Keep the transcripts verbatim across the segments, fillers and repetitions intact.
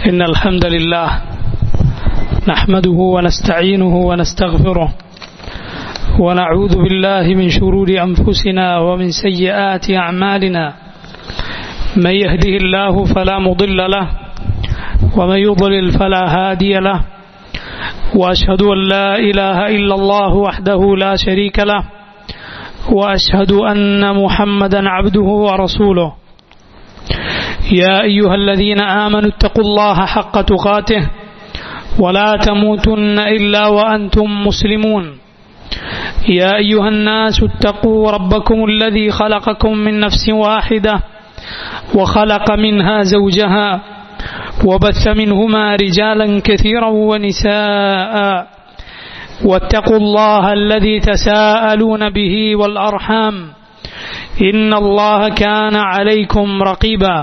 إن الحمد لله نحمده ونستعينه ونستغفره ونعوذ بالله من شرور أنفسنا ومن سيئات أعمالنا من يهده الله فلا مضل له ومن يضلل فلا هادي له وأشهد أن لا إله إلا الله وحده لا شريك له وأشهد أن محمدا عبده ورسوله يا أيها الذين آمنوا اتقوا الله حق تقاته ولا تموتن إلا وأنتم مسلمون يا أيها الناس اتقوا ربكم الذي خلقكم من نفس واحدة وخلق منها زوجها وبث منهما رجالا كثيرا ونساء واتقوا الله الذي تساءلون به والأرحام إن الله كان عليكم رقيبا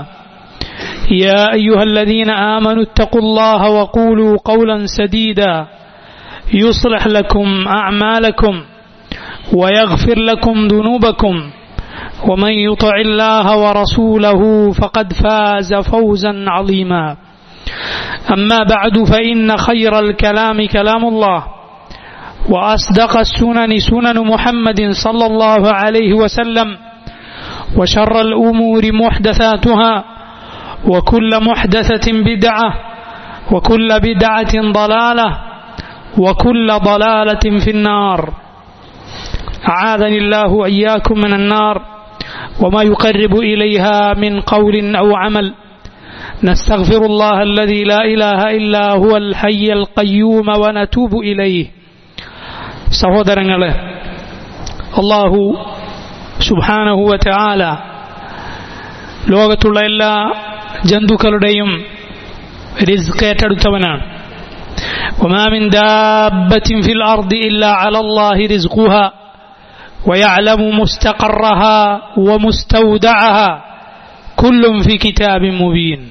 يا أيها الذين آمنوا اتقوا الله وقولوا قولا سديدا يصلح لكم أعمالكم ويغفر لكم ذنوبكم ومن يطع الله ورسوله فقد فاز فوزا عظيما أما بعد فإن خير الكلام كلام الله وأصدق السنن سنن محمد صلى الله عليه وسلم وشر الأمور محدثاتها وكل محدثة بدعة وكل بدعة ضلالة وكل ضلالة في النار أعاذني الله وإياكم من النار وما يقرب إليها من قول أو عمل نستغفر الله الذي لا إله إلا هو الحي القيوم ونتوب إليه സഹോദരങ്ങളെ, അല്ലാഹു സുബ്ഹാനഹു വ തആല ലോകത്തുള്ള എല്ലാ ജന്തുക്കളുടെയും റിസ്ക് ഏറ്റെടുത്തവനാണ്. വമാ മിൻ ദാബത്തിൻ ഫിൽ അർദി ഇല്ലാ അലല്ലാഹി റിസ്ഖുഹാ വയഅലമു മുസ്തഖറഹാ വമുസ്തൗദഅഹാ കുല്ലും ഫീ കിതാബിൻ മുബീൻ.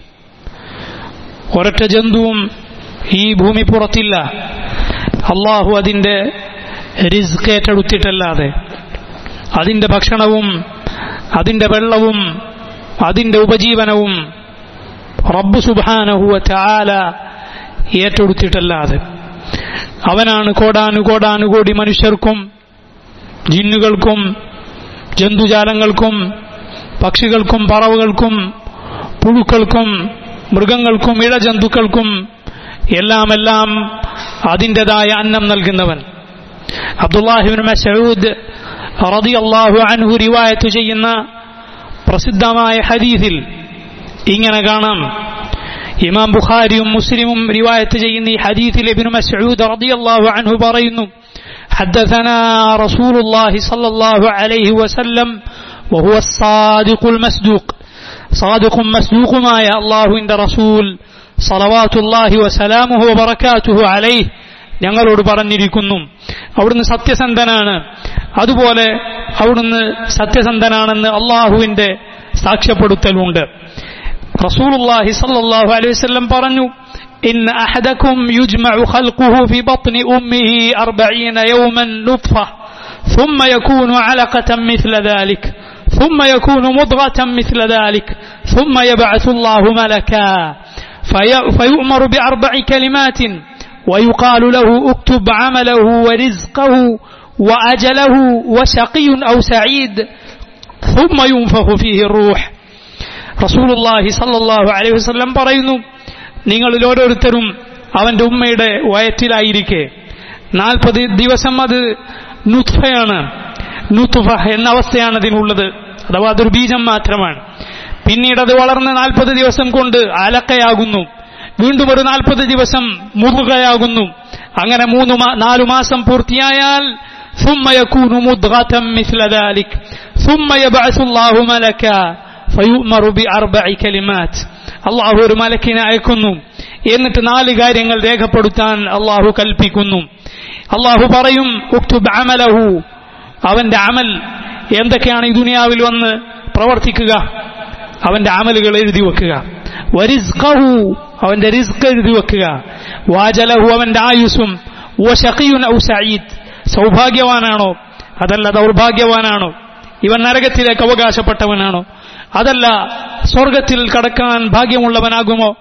ഒരൊറ്റ ജന്തുവും ഈ ഭൂമിപ്പുറത്തില്ല അല്ലാഹു അതിന്റെ റിസ്ക് ഏറ്റെടുത്തിട്ടല്ലാതെ. അതിന്റെ ഭക്ഷണവും അതിന്റെ വെള്ളവും അതിന്റെ ഉപജീവനവും റബ്ബ് സുബ്ഹാനഹു വ തആല ഏറ്റെടുത്തിട്ടല്ലാതെ. അവനാണ് കോടാനുകോടാനുകോടി മനുഷ്യർക്കും ജിന്നുകൾക്കും ജന്തുജാലങ്ങൾക്കും പക്ഷികൾക്കും പറവകൾക്കും പുഴുക്കൾക്കും മൃഗങ്ങൾക്കും ഇഴജന്തുക്കൾക്കും എല്ലാം എല്ലാം അതിൻ്റെതായ അന്നം നൽകുന്നവൻ. അബ്ദുല്ലാഹി ഇബ്നു മസ്ഊദ് റളിയല്ലാഹു അൻഹു റിവായത്ത് ചെയ്യുന്ന പ്രസിദ്ധമായ ഹദീസിൽ ഇങ്ങനെ കാണാം. ഇമാം ബുഖാരിയും മുസ്ലിമും റിവായത്ത് ചെയ്യുന്ന ഈ ഹദീസിൽ ഇബ്നു മസ്ഊദ് റളിയല്ലാഹു അൻഹു പറയുന്നു, ഹദ്ദസനാ റസൂലുള്ളാഹി സ്വല്ലല്ലാഹു അലൈഹി വസല്ലം വഹുവ الصادق المصدوق. സാദിഖും മസ്ദൂഖുമായ അല്ലാഹുവിന്റെ റസൂൽ സ്വല്ലവാതുല്ലാഹി വസലാമുഹു വബറകാതുഹു അലൈഹി ഞങ്ങളോട് പറഞ്ഞിരിക്കുന്നു, അവിടുന്ന് സത്യസന്ധനാണ്, അതുപോലെ അവിടുന്ന് സത്യസന്ധനാണെന്ന് അള്ളാഹുവിന്റെ സാക്ഷ്യപ്പെടുത്തലുണ്ട്. റസൂലുള്ളാഹി സ്വല്ലല്ലാഹു അലൈഹി വസല്ലം പറഞ്ഞു, ഇന്ന അഹദകും യുജ്മഉ ഖൽഖുഹു ഫി ബത്നി ഉമ്മിഹി അർബഈന യൗമൻ നുത്ഫ ثم يكون علقة مثل ذلك ثم يكون مضغة مثل ذلك ثم يبعث الله ملكا فيؤمر بأربع كلمات ويقال له اكتب عمله ورزقه وأجله وشقي أو سعيد ثم ينفخ فيه الروح. رسول الله صلى الله عليه وسلم പറയുന്നു, നിങ്ങളിൽ ഓരോരുത്തരും അവന്റെ ഉമ്മയുടെ വയറ്റിലായിരിക്കെ നാൽപ്പത് ദിവസം അത് നുത്ഫയാണ്, നുത്ഫ എന്ന അവസ്ഥയാണ് അതിനുള്ളത്, അഥവാ അതൊരു ബീജം മാത്രമാണ്. പിന്നീട് അത് വളർന്ന് നാൽപ്പത് ദിവസം കൊണ്ട് അലക്കയാകുന്നു, വീണ്ടും ഒരു നാൽപ്പത് ദിവസം മുറുകയാകുന്നു. അങ്ങനെ മൂന്ന് നാലു മാസം പൂർത്തിയായാൽ ثم يكون مضغة مثل ذلك ثم يبعث الله ملكا فيؤمر بأربع كلمات. അള്ളാഹു ഒരു മലക്കിനെ അയക്കുന്നു, എന്നിട്ട് നാല് കാര്യങ്ങൾ രേഖപ്പെടുത്താൻ അള്ളാഹു കൽപ്പിക്കുന്നു. അള്ളാഹു പറയും, ഉക്തുബ് അമലഹു, അവന്റെ അമൽ എന്തൊക്കെയാണ് ഈ ദുനിയാവിൽ വന്ന് പ്രവർത്തിക്കുക അവന്റെ അമലുകൾ എഴുതി വെക്കുക. വരിസ്ഖഹു, അവന്റെ റിസ്ക് എഴുതി വെക്കുക. വാജലഹു, അവന്റെ ആയുസ്സും. വശഖിയുൻ ഔ സഈദ്, സൗഭാഗ്യവാനാണോ അതല്ല ദൗർഭാഗ്യവാനാണോ, ഇവൻ നരകത്തിലേക്ക് അവകാശപ്പെട്ടവനാണോ അതല്ല സ്വർഗത്തിൽ കടക്കാൻ ഭാഗ്യമുള്ളവനാകുമോ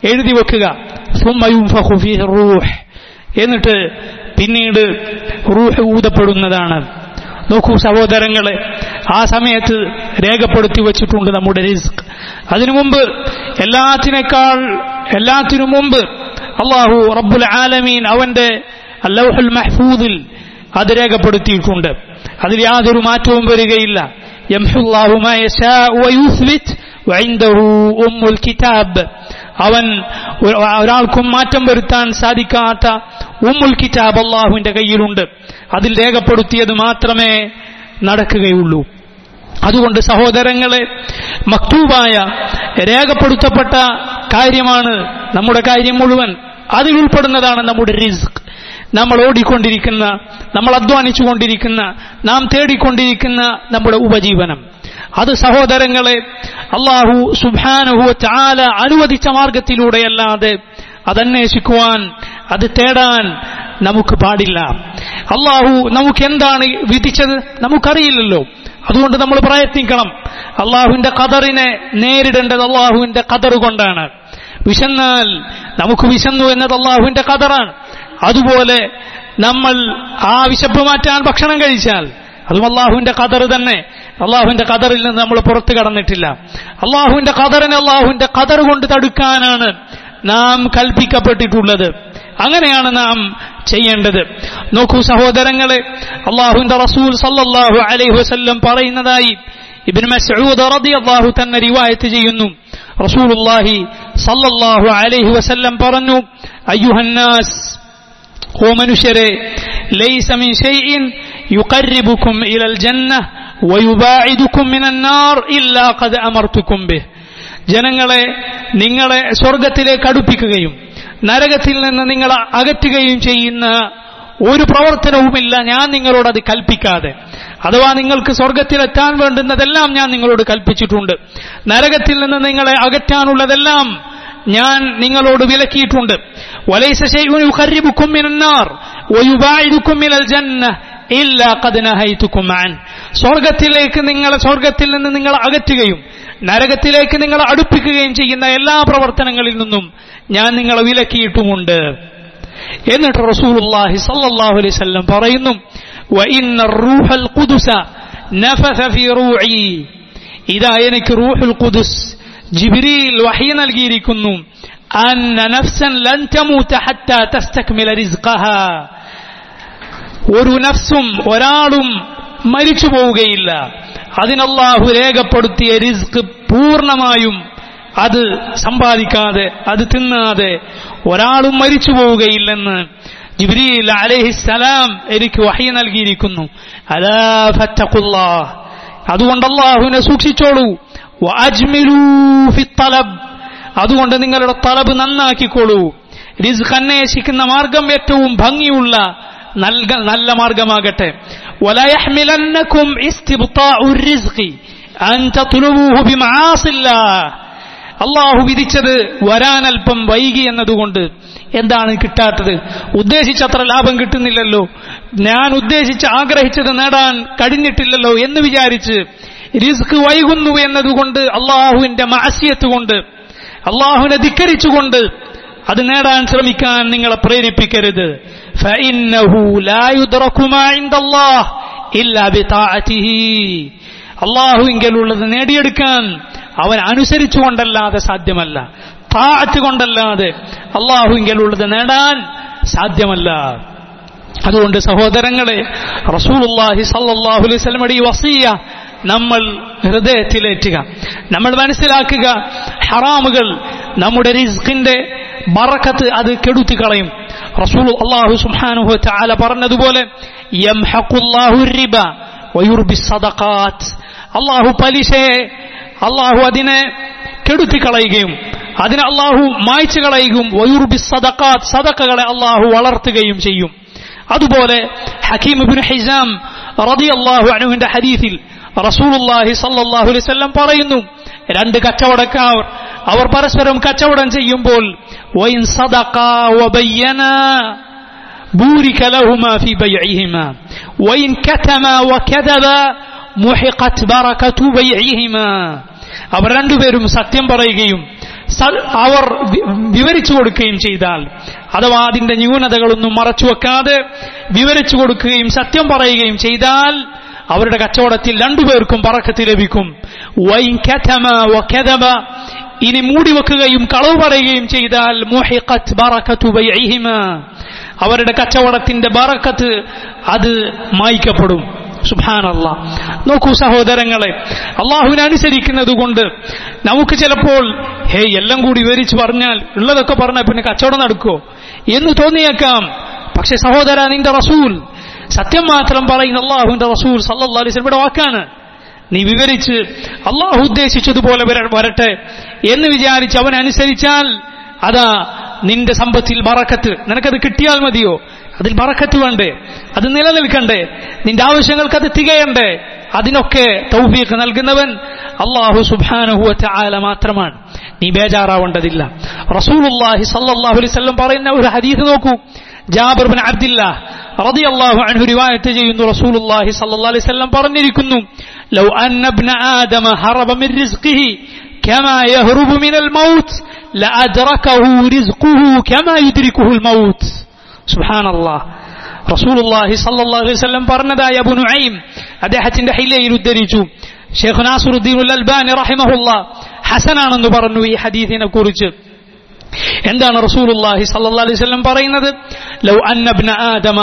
എഴുതി വെക്കുക. സുമ്മ യുൻഫഖു ഫീഹി റൂഹ്, എന്നിട്ട് പിന്നീട് റൂഹ് ഊതപ്പെടുന്നതാണ്. നോക്കൂ സഹോദരങ്ങളെ, ആ സമയത്ത് രേഖപ്പെടുത്തി വച്ചിട്ടുണ്ട് നമ്മുടെ റിസ്ക്. അതിനു മുമ്പ് എല്ലാത്തിനേക്കാൾ എല്ലാത്തിനു മുമ്പ് അല്ലാഹു റബ്ബുൽ ആലമീൻ അവന്റെ ലൗഹുൽ മഹ്ഫൂദിൽ അത് രേഖപ്പെടുത്തിയിട്ടുണ്ട്. അതിൽ യാതൊരു മാറ്റവും വരികയില്ല. യംഹുല്ലാഹു മാ യശാഉ വയുസ്ബിത് വഇൻദഹു ഉമ്മുൽ കിതാബ്. അവൻ ഒരാൾക്കും മാറ്റം വരുത്താൻ സാധിക്കാത്ത ഉമ്മുൽ കിതാബ് അല്ലാഹുവിന്റെ കയ്യിലുണ്ട്. അതിൽ രേഖപ്പെടുത്തിയത് മാത്രമേ നടക്കുകയുള്ളൂ. അതുകൊണ്ട് സഹോദരങ്ങളെ, മക്തൂബായ രേഖപ്പെടുത്തപ്പെട്ട കാര്യമാണ് നമ്മുടെ കാര്യം മുഴുവൻ. അതിൽ ഉൾപ്പെടുന്നതാണ് നമ്മുടെ റിസ്ക്. നമ്മൾ ഓടിക്കൊണ്ടിരിക്കുന്ന, നമ്മൾ അധ്വാനിച്ചുകൊണ്ടിരിക്കുന്ന, നാം തേടിക്കൊണ്ടിരിക്കുന്ന നമ്മുടെ ഉപജീവനം. അത് സഹോദരങ്ങളെ അല്ലാഹു സുബ്ഹാനഹു വ തആല അനുവദിച്ച മാർഗത്തിലൂടെയല്ലാതെ അതന്വേഷിക്കുവാൻ, അത് തേടാൻ നമുക്ക് പാടില്ല. അല്ലാഹു നമുക്ക് എന്താണ് വിധിച്ചത് നമുക്കറിയില്ലല്ലോ. അതുകൊണ്ട് നമ്മൾ പ്രയത്നിക്കണം. അല്ലാഹുവിന്റെ ഖദറിനെ നേരിടേണ്ടത് അല്ലാഹുവിന്റെ ഖദർ കൊണ്ടാണ്. വിശന്നാൽ നമുക്ക് വിശന്നു എന്നത് അല്ലാഹുവിന്റെ ഖദറാണ്. അതുപോലെ നമ്മൾ ആ വിശപ്പ് മാറ്റാൻ ഭക്ഷണം കഴിച്ചാൽ അതും അല്ലാഹുവിന്റെ ഖദർ തന്നെ. അല്ലാഹുവിന്റെ ഖദറിൽ നിന്ന് നമ്മൾ പുറത്തു കടന്നിട്ടില്ല. അല്ലാഹുവിന്റെ ഖദറിനെ അല്ലാഹുവിന്റെ ഖദർ കൊണ്ട് തടുക്കാനാണ് നാം കൽപ്പിക്കപ്പെട്ടിട്ടുള്ളത്. അങ്ങനെയാണ് നാം ചെയ്യേണ്ടത്. നോക്കൂ സഹോദരങ്ങളെ, അല്ലാഹുവിന്റെ റസൂൽ സല്ലല്ലാഹു അലൈഹി വസല്ലം പറയുന്നതായി ഇബ്നു മസ്ഊദ് റളിയല്ലാഹു തന്നെ റിവായത്ത് ചെയ്യുന്നു. റസൂലുള്ളാഹി സല്ലല്ലാഹു അലൈഹി വസല്ലം പറഞ്ഞു, അയ്യുഹന്നാസ്, ഓ മനുഷ്യരെ, ലൈസ മിൻ ഷൈഇൻ യുഖർരിബുക്കും ഇലൽ ജന്നഹ് വയുബാഇദുക്കും മിനൻ നാർ ഇല്ലാ ഖദ് അമർതുക്കും ബിഹ്. ജനങ്ങളെ, നിങ്ങളെ സ്വർഗ്ഗത്തിലേക്ക് അടുപ്പിക്കുകയും നരകത്തിൽ നിന്ന് നിങ്ങൾ അകറ്റുകയും ചെയ്യുന്ന ഒരു പ്രവർത്തനവുമില്ല ഞാൻ നിങ്ങളോട് അത് കൽപ്പിക്കാതെ. അഥവാ നിങ്ങൾക്ക് സ്വർഗ്ഗത്തിലെത്താൻ വേണ്ടുന്നതെല്ലാം ഞാൻ നിങ്ങളോട് കൽപ്പിച്ചിട്ടുണ്ട്. നരകത്തിൽ നിന്ന് നിങ്ങളെ അകറ്റാനുള്ളതെല്ലാം ഞാൻ നിങ്ങളോട് വിലക്കിയിട്ടുണ്ട്. വലൈസ ശൈഉൻ യുഖർരിബുക്കും മിനൻ നാർ വയുബാഇദുക്കും മിനൽ ജന്നഹ് ഇല്ലാ ഖദ് നഹൈതുക്കും അൻ. സ്വർഗ്ഗത്തിലേക്ക് നിങ്ങളെ സ്വർഗ്ഗത്തിൽ നിന്ന് നിങ്ങൾ അകറ്റുകയും നരകത്തിലേക്ക് നിങ്ങൾ അടുപ്പിക്കുകയും ചെയ്യുന്ന എല്ലാ പ്രവർത്തനങ്ങളിൽ നിന്നും ഞാൻ നിങ്ങളെ വിലക്കിയിട്ടുമുണ്ട്. എന്നിട്ട് റസൂലുള്ളാഹി സ്വല്ലല്ലാഹു അലൈഹി വസല്ലം പറയുന്നു, വഇന്ന റൂഹൽ ഖുദുസ നഫസ ഫീ റൂഇ. ഇതാ എനിക്ക് റൂഹുൽ ഖുദുസ് ജിബ്രീൽ വഹി നൽകിയിരിക്കുന്നു, അന്ന നഫ്സൻ ലൻ തമൂത ഹത്താ തസ്തക്മില റിസ്ഖഹാ. ഒരു നഫ്സും ഒരാളും മരിച്ചു പോവുകയില്ല അതിനല്ലാഹു രേഖപ്പെടുത്തിയ റിസ്ക് പൂർണ്ണമായും അത് സമ്പാദിക്കാതെ, അത് തിന്നാതെ ഒരാളും മരിച്ചു പോവുകയില്ലെന്ന് ജിബ്രീൽ അലൈഹിസ്സലാം എനിക്ക് വഹി നൽകിയിരിക്കുന്നു. അലാ ഫത്തഖുല്ലാഹ്, അതുകൊണ്ട് അല്ലാഹുവിനെ സൂക്ഷിച്ചോളൂ. വഅജ്മിലൂ ഫിത്തലബ്, അതുകൊണ്ട് നിങ്ങളുടെ തലബ് നന്നാക്കിക്കോളൂ. റിസ്ക് അന്വേഷിക്കുന്ന മാർഗം ഏറ്റവും ഭംഗിയുള്ള നല്ല മാർഗമാകട്ടെ. വലാ യഹ്മിലന്നകും ഇസ്തിബ്താഉ റിസ്ഖി അൻ തത്ലുബൂഹു ബിമആസില്ലാഹ്. അല്ലാഹു വിധിച്ചത് വരാൻ അല്പം വൈകി എന്നതുകൊണ്ട് എന്താണ് കിട്ടാത്തത്? ഉദ്ദേശിച്ചത്ര ലാഭം കിട്ടുന്നില്ലല്ലോ, ഞാൻ ഉദ്ദേശിച്ച് ആഗ്രഹിച്ചത് നേടാൻ കഴിഞ്ഞിട്ടില്ലല്ലോ എന്ന് വിചാരിച്ച് റിസ്ക് വൈകുന്നു എന്നതുകൊണ്ട് അല്ലാഹുവിന്റെ മഅസിയത്ത് കൊണ്ട്, അല്ലാഹുവിനെ ധിക്കരിച്ചുകൊണ്ട് അത് നേടാൻ ശ്രമിക്കാൻ നിങ്ങളെ പ്രേരിപ്പിക്കരുത്. ഫഇന്നഹു ലാ യുദ്റകു മാ ഇൻദല്ലാഹ് ഇല്ലാ ബിതാഅതിഹി. അല്ലാഹുവിങ്കലുള്ളത് നേടിയെടുക്കാൻ അവൻ അനുസരിച്ചുകൊണ്ടല്ലാതെ സാധ്യമല്ല, താഅത്ത് കൊണ്ടല്ലാതെ അല്ലാഹുവിങ്കലുള്ളത് നേടാൻ സാധ്യമല്ല. അതുകൊണ്ട് സഹോദരങ്ങളെ, റസൂലുള്ളാഹി സ്വല്ലല്ലാഹു അലൈഹി വസല്ലമയുടെ ഈ വസിയ്യ നമ്മൾ ഹൃദയത്തിലേറ്റുക. നമ്മൾ മനസ്സിലാക്കുക, ഹറാമുകൾ നമ്മുടെ റിസ്ഖിന്റെ ബറക്കത്ത് അത് കെടുത്തി കളയും. റസൂൽ അല്ലാഹു സുബ്ഹാനഹു വ തആല പറഞ്ഞതുപോലെ, യംഹഖുല്ലാഹു റിബ വയുർബി സദഖാത്ത്. അല്ലാഹു പലിശയെ അല്ലാഹു അതിനെ കെടുത്തി കളയുകയും അതിനെ അല്ലാഹു മായ്ച്ചു കളയുകയും വയുർബി സദഖാത്ത്, സദഖകളെ അല്ലാഹു വളർത്തുകയും ചെയ്യും. അതുപോലെ ഹകീം ഇബ്നു ഹിസാം റളിയല്ലാഹു അൻഹുവിന്റെ ഹദീസിൽ റസൂലുള്ളാഹി സ്വല്ലല്ലാഹു അലൈഹി വസല്ലം പറയുന്നു, രണ്ട് കച്ചവടക്കാർ അവർ പരസ്പരം കച്ചവടം ചെയ്യുമ്പോൾ വൈൻ സദഖാ വബയ്യനാ ബൂരിക ലഹുമാ ഫീ ബൈഇഹിമാ വൈൻ കതമാ വകദബാ മുഹിഖത് ബറകതു ബൈഇഹിമാ. അവർ രണ്ടുപേരും സത്യം പറയുകയും അവർ വിവരിച്ചു കൊടുക്കുകയും ചെയ്താൽ, അഥവാ അതിന്റെ ന്യൂനതകളൊന്നും മറച്ചുവെക്കാതെ വിവരിച്ചു കൊടുക്കുകയും സത്യം പറയുകയും ചെയ്താൽ അവരുടെ കച്ചവടത്തിൽ രണ്ടുപേർക്കും ബറക്കത്ത് ലഭിക്കും. വൈൻ കതമ വകദബ, ഇനി മൂടിവെക്കുകയും കളവ് പറയുകയും ചെയ്താൽ മുഹിഖത് ബറകതു ബൈഇഹിമാ, അവരുടെ കച്ചവടത്തിന്റെ ബറക്കത്ത് അത് മായ്ക്കപ്പെടും. സുബ്ഹാനല്ലാഹ്. നോക്കൂ സഹോദരങ്ങളെ, അള്ളാഹുവിനെ അനുസരിക്കുന്നത് കൊണ്ട് നമുക്ക് ചിലപ്പോൾ ഹേ എല്ലാം കൂടി വിവരിച്ചു പറഞ്ഞാൽ ഉള്ളതൊക്കെ പറഞ്ഞാൽ പിന്നെ കച്ചവടം നടക്കുമോ എന്ന് തോന്നിയേക്കാം. പക്ഷെ സഹോദര, നിന്റെ റസൂൽ, സത്യം മാത്രം പറയുന്ന അള്ളാഹുവിന്റെ റസൂൽ സല്ലല്ലാഹു അലൈഹി വസല്ലം വാക്കാണ്. നീ വിവരിച്ച് അള്ളാഹു ഉദ്ദേശിച്ചതുപോലെ വരട്ടെ എന്ന് വിചാരിച്ച് അവനനുസരിച്ചാൽ അതാ നിന്റെ സമ്പത്തിൽ ബറക്കത്ത്. നിനക്കത് കിട്ടിയാൽ മതിയോ? അതിൽ ബറക്കത്ത് വേണ്ടേ? അത് നിലനിൽക്കണ്ടേ? നിന്റെ ആവശ്യങ്ങൾക്ക് അത് തികയണ്ടേ? അതിനൊക്കെ തൗഫീഖ് നൽകുന്നവൻ അല്ലാഹു സുബ്ഹാനഹു വ തആല മാത്രമാണ്. നീ ബേജാറാവേണ്ടതില്ല. റസൂലുള്ളാഹി സ്വല്ലല്ലാഹു അലൈഹി വസല്ലം പറയുന്ന ഒരു ഹദീസ് നോക്കൂ. ജാബിർ ബിൻ അബ്ദുല്ലാഹ് റളിയല്ലാഹു അൻഹു റിവായത്ത് ചെയ്യുന്നു, റസൂലുള്ളാഹി സ്വല്ലല്ലാഹു അലൈഹി വസല്ലം പറഞ്ഞിരിക്കുന്നു, ലൗ അന്ന ഇബ്ന ആദമ ഹറബ മിൻ റിസ്ഖിഹി കമാ യഹ്റുബു മിനൽ മൗത്ത് ലഅദ്റകഹു റിസ്ഖുഹു കമാ യുദ്രികുഹുൽ മൗത്ത്. സുബ്ഹാനല്ലാഹ്. റസൂലുള്ളാഹി സ്വല്ലല്ലാഹു അലൈഹി വസല്ലം പറഞ്ഞതായി അബൂ നുഐം അദ്ദേഹത്തിന്റെ ഹിലയിൽ ഉദ്ധരിച്ചു. ശൈഖ് നാസിറുദ്ദീൻ അൽ അൽബാനി റഹിമഹുല്ലാഹ് ഹസനാണെന്ന് പറഞ്ഞു ഈ ഹദീസിനെ കുറിച്ച്. എന്താണ് റസൂലുള്ളാഹി സ്വല്ലല്ലാഹു അലൈഹി വസല്ലം പറയുന്നത്? ലൗ അന്ന ഇബ്ന ആദമ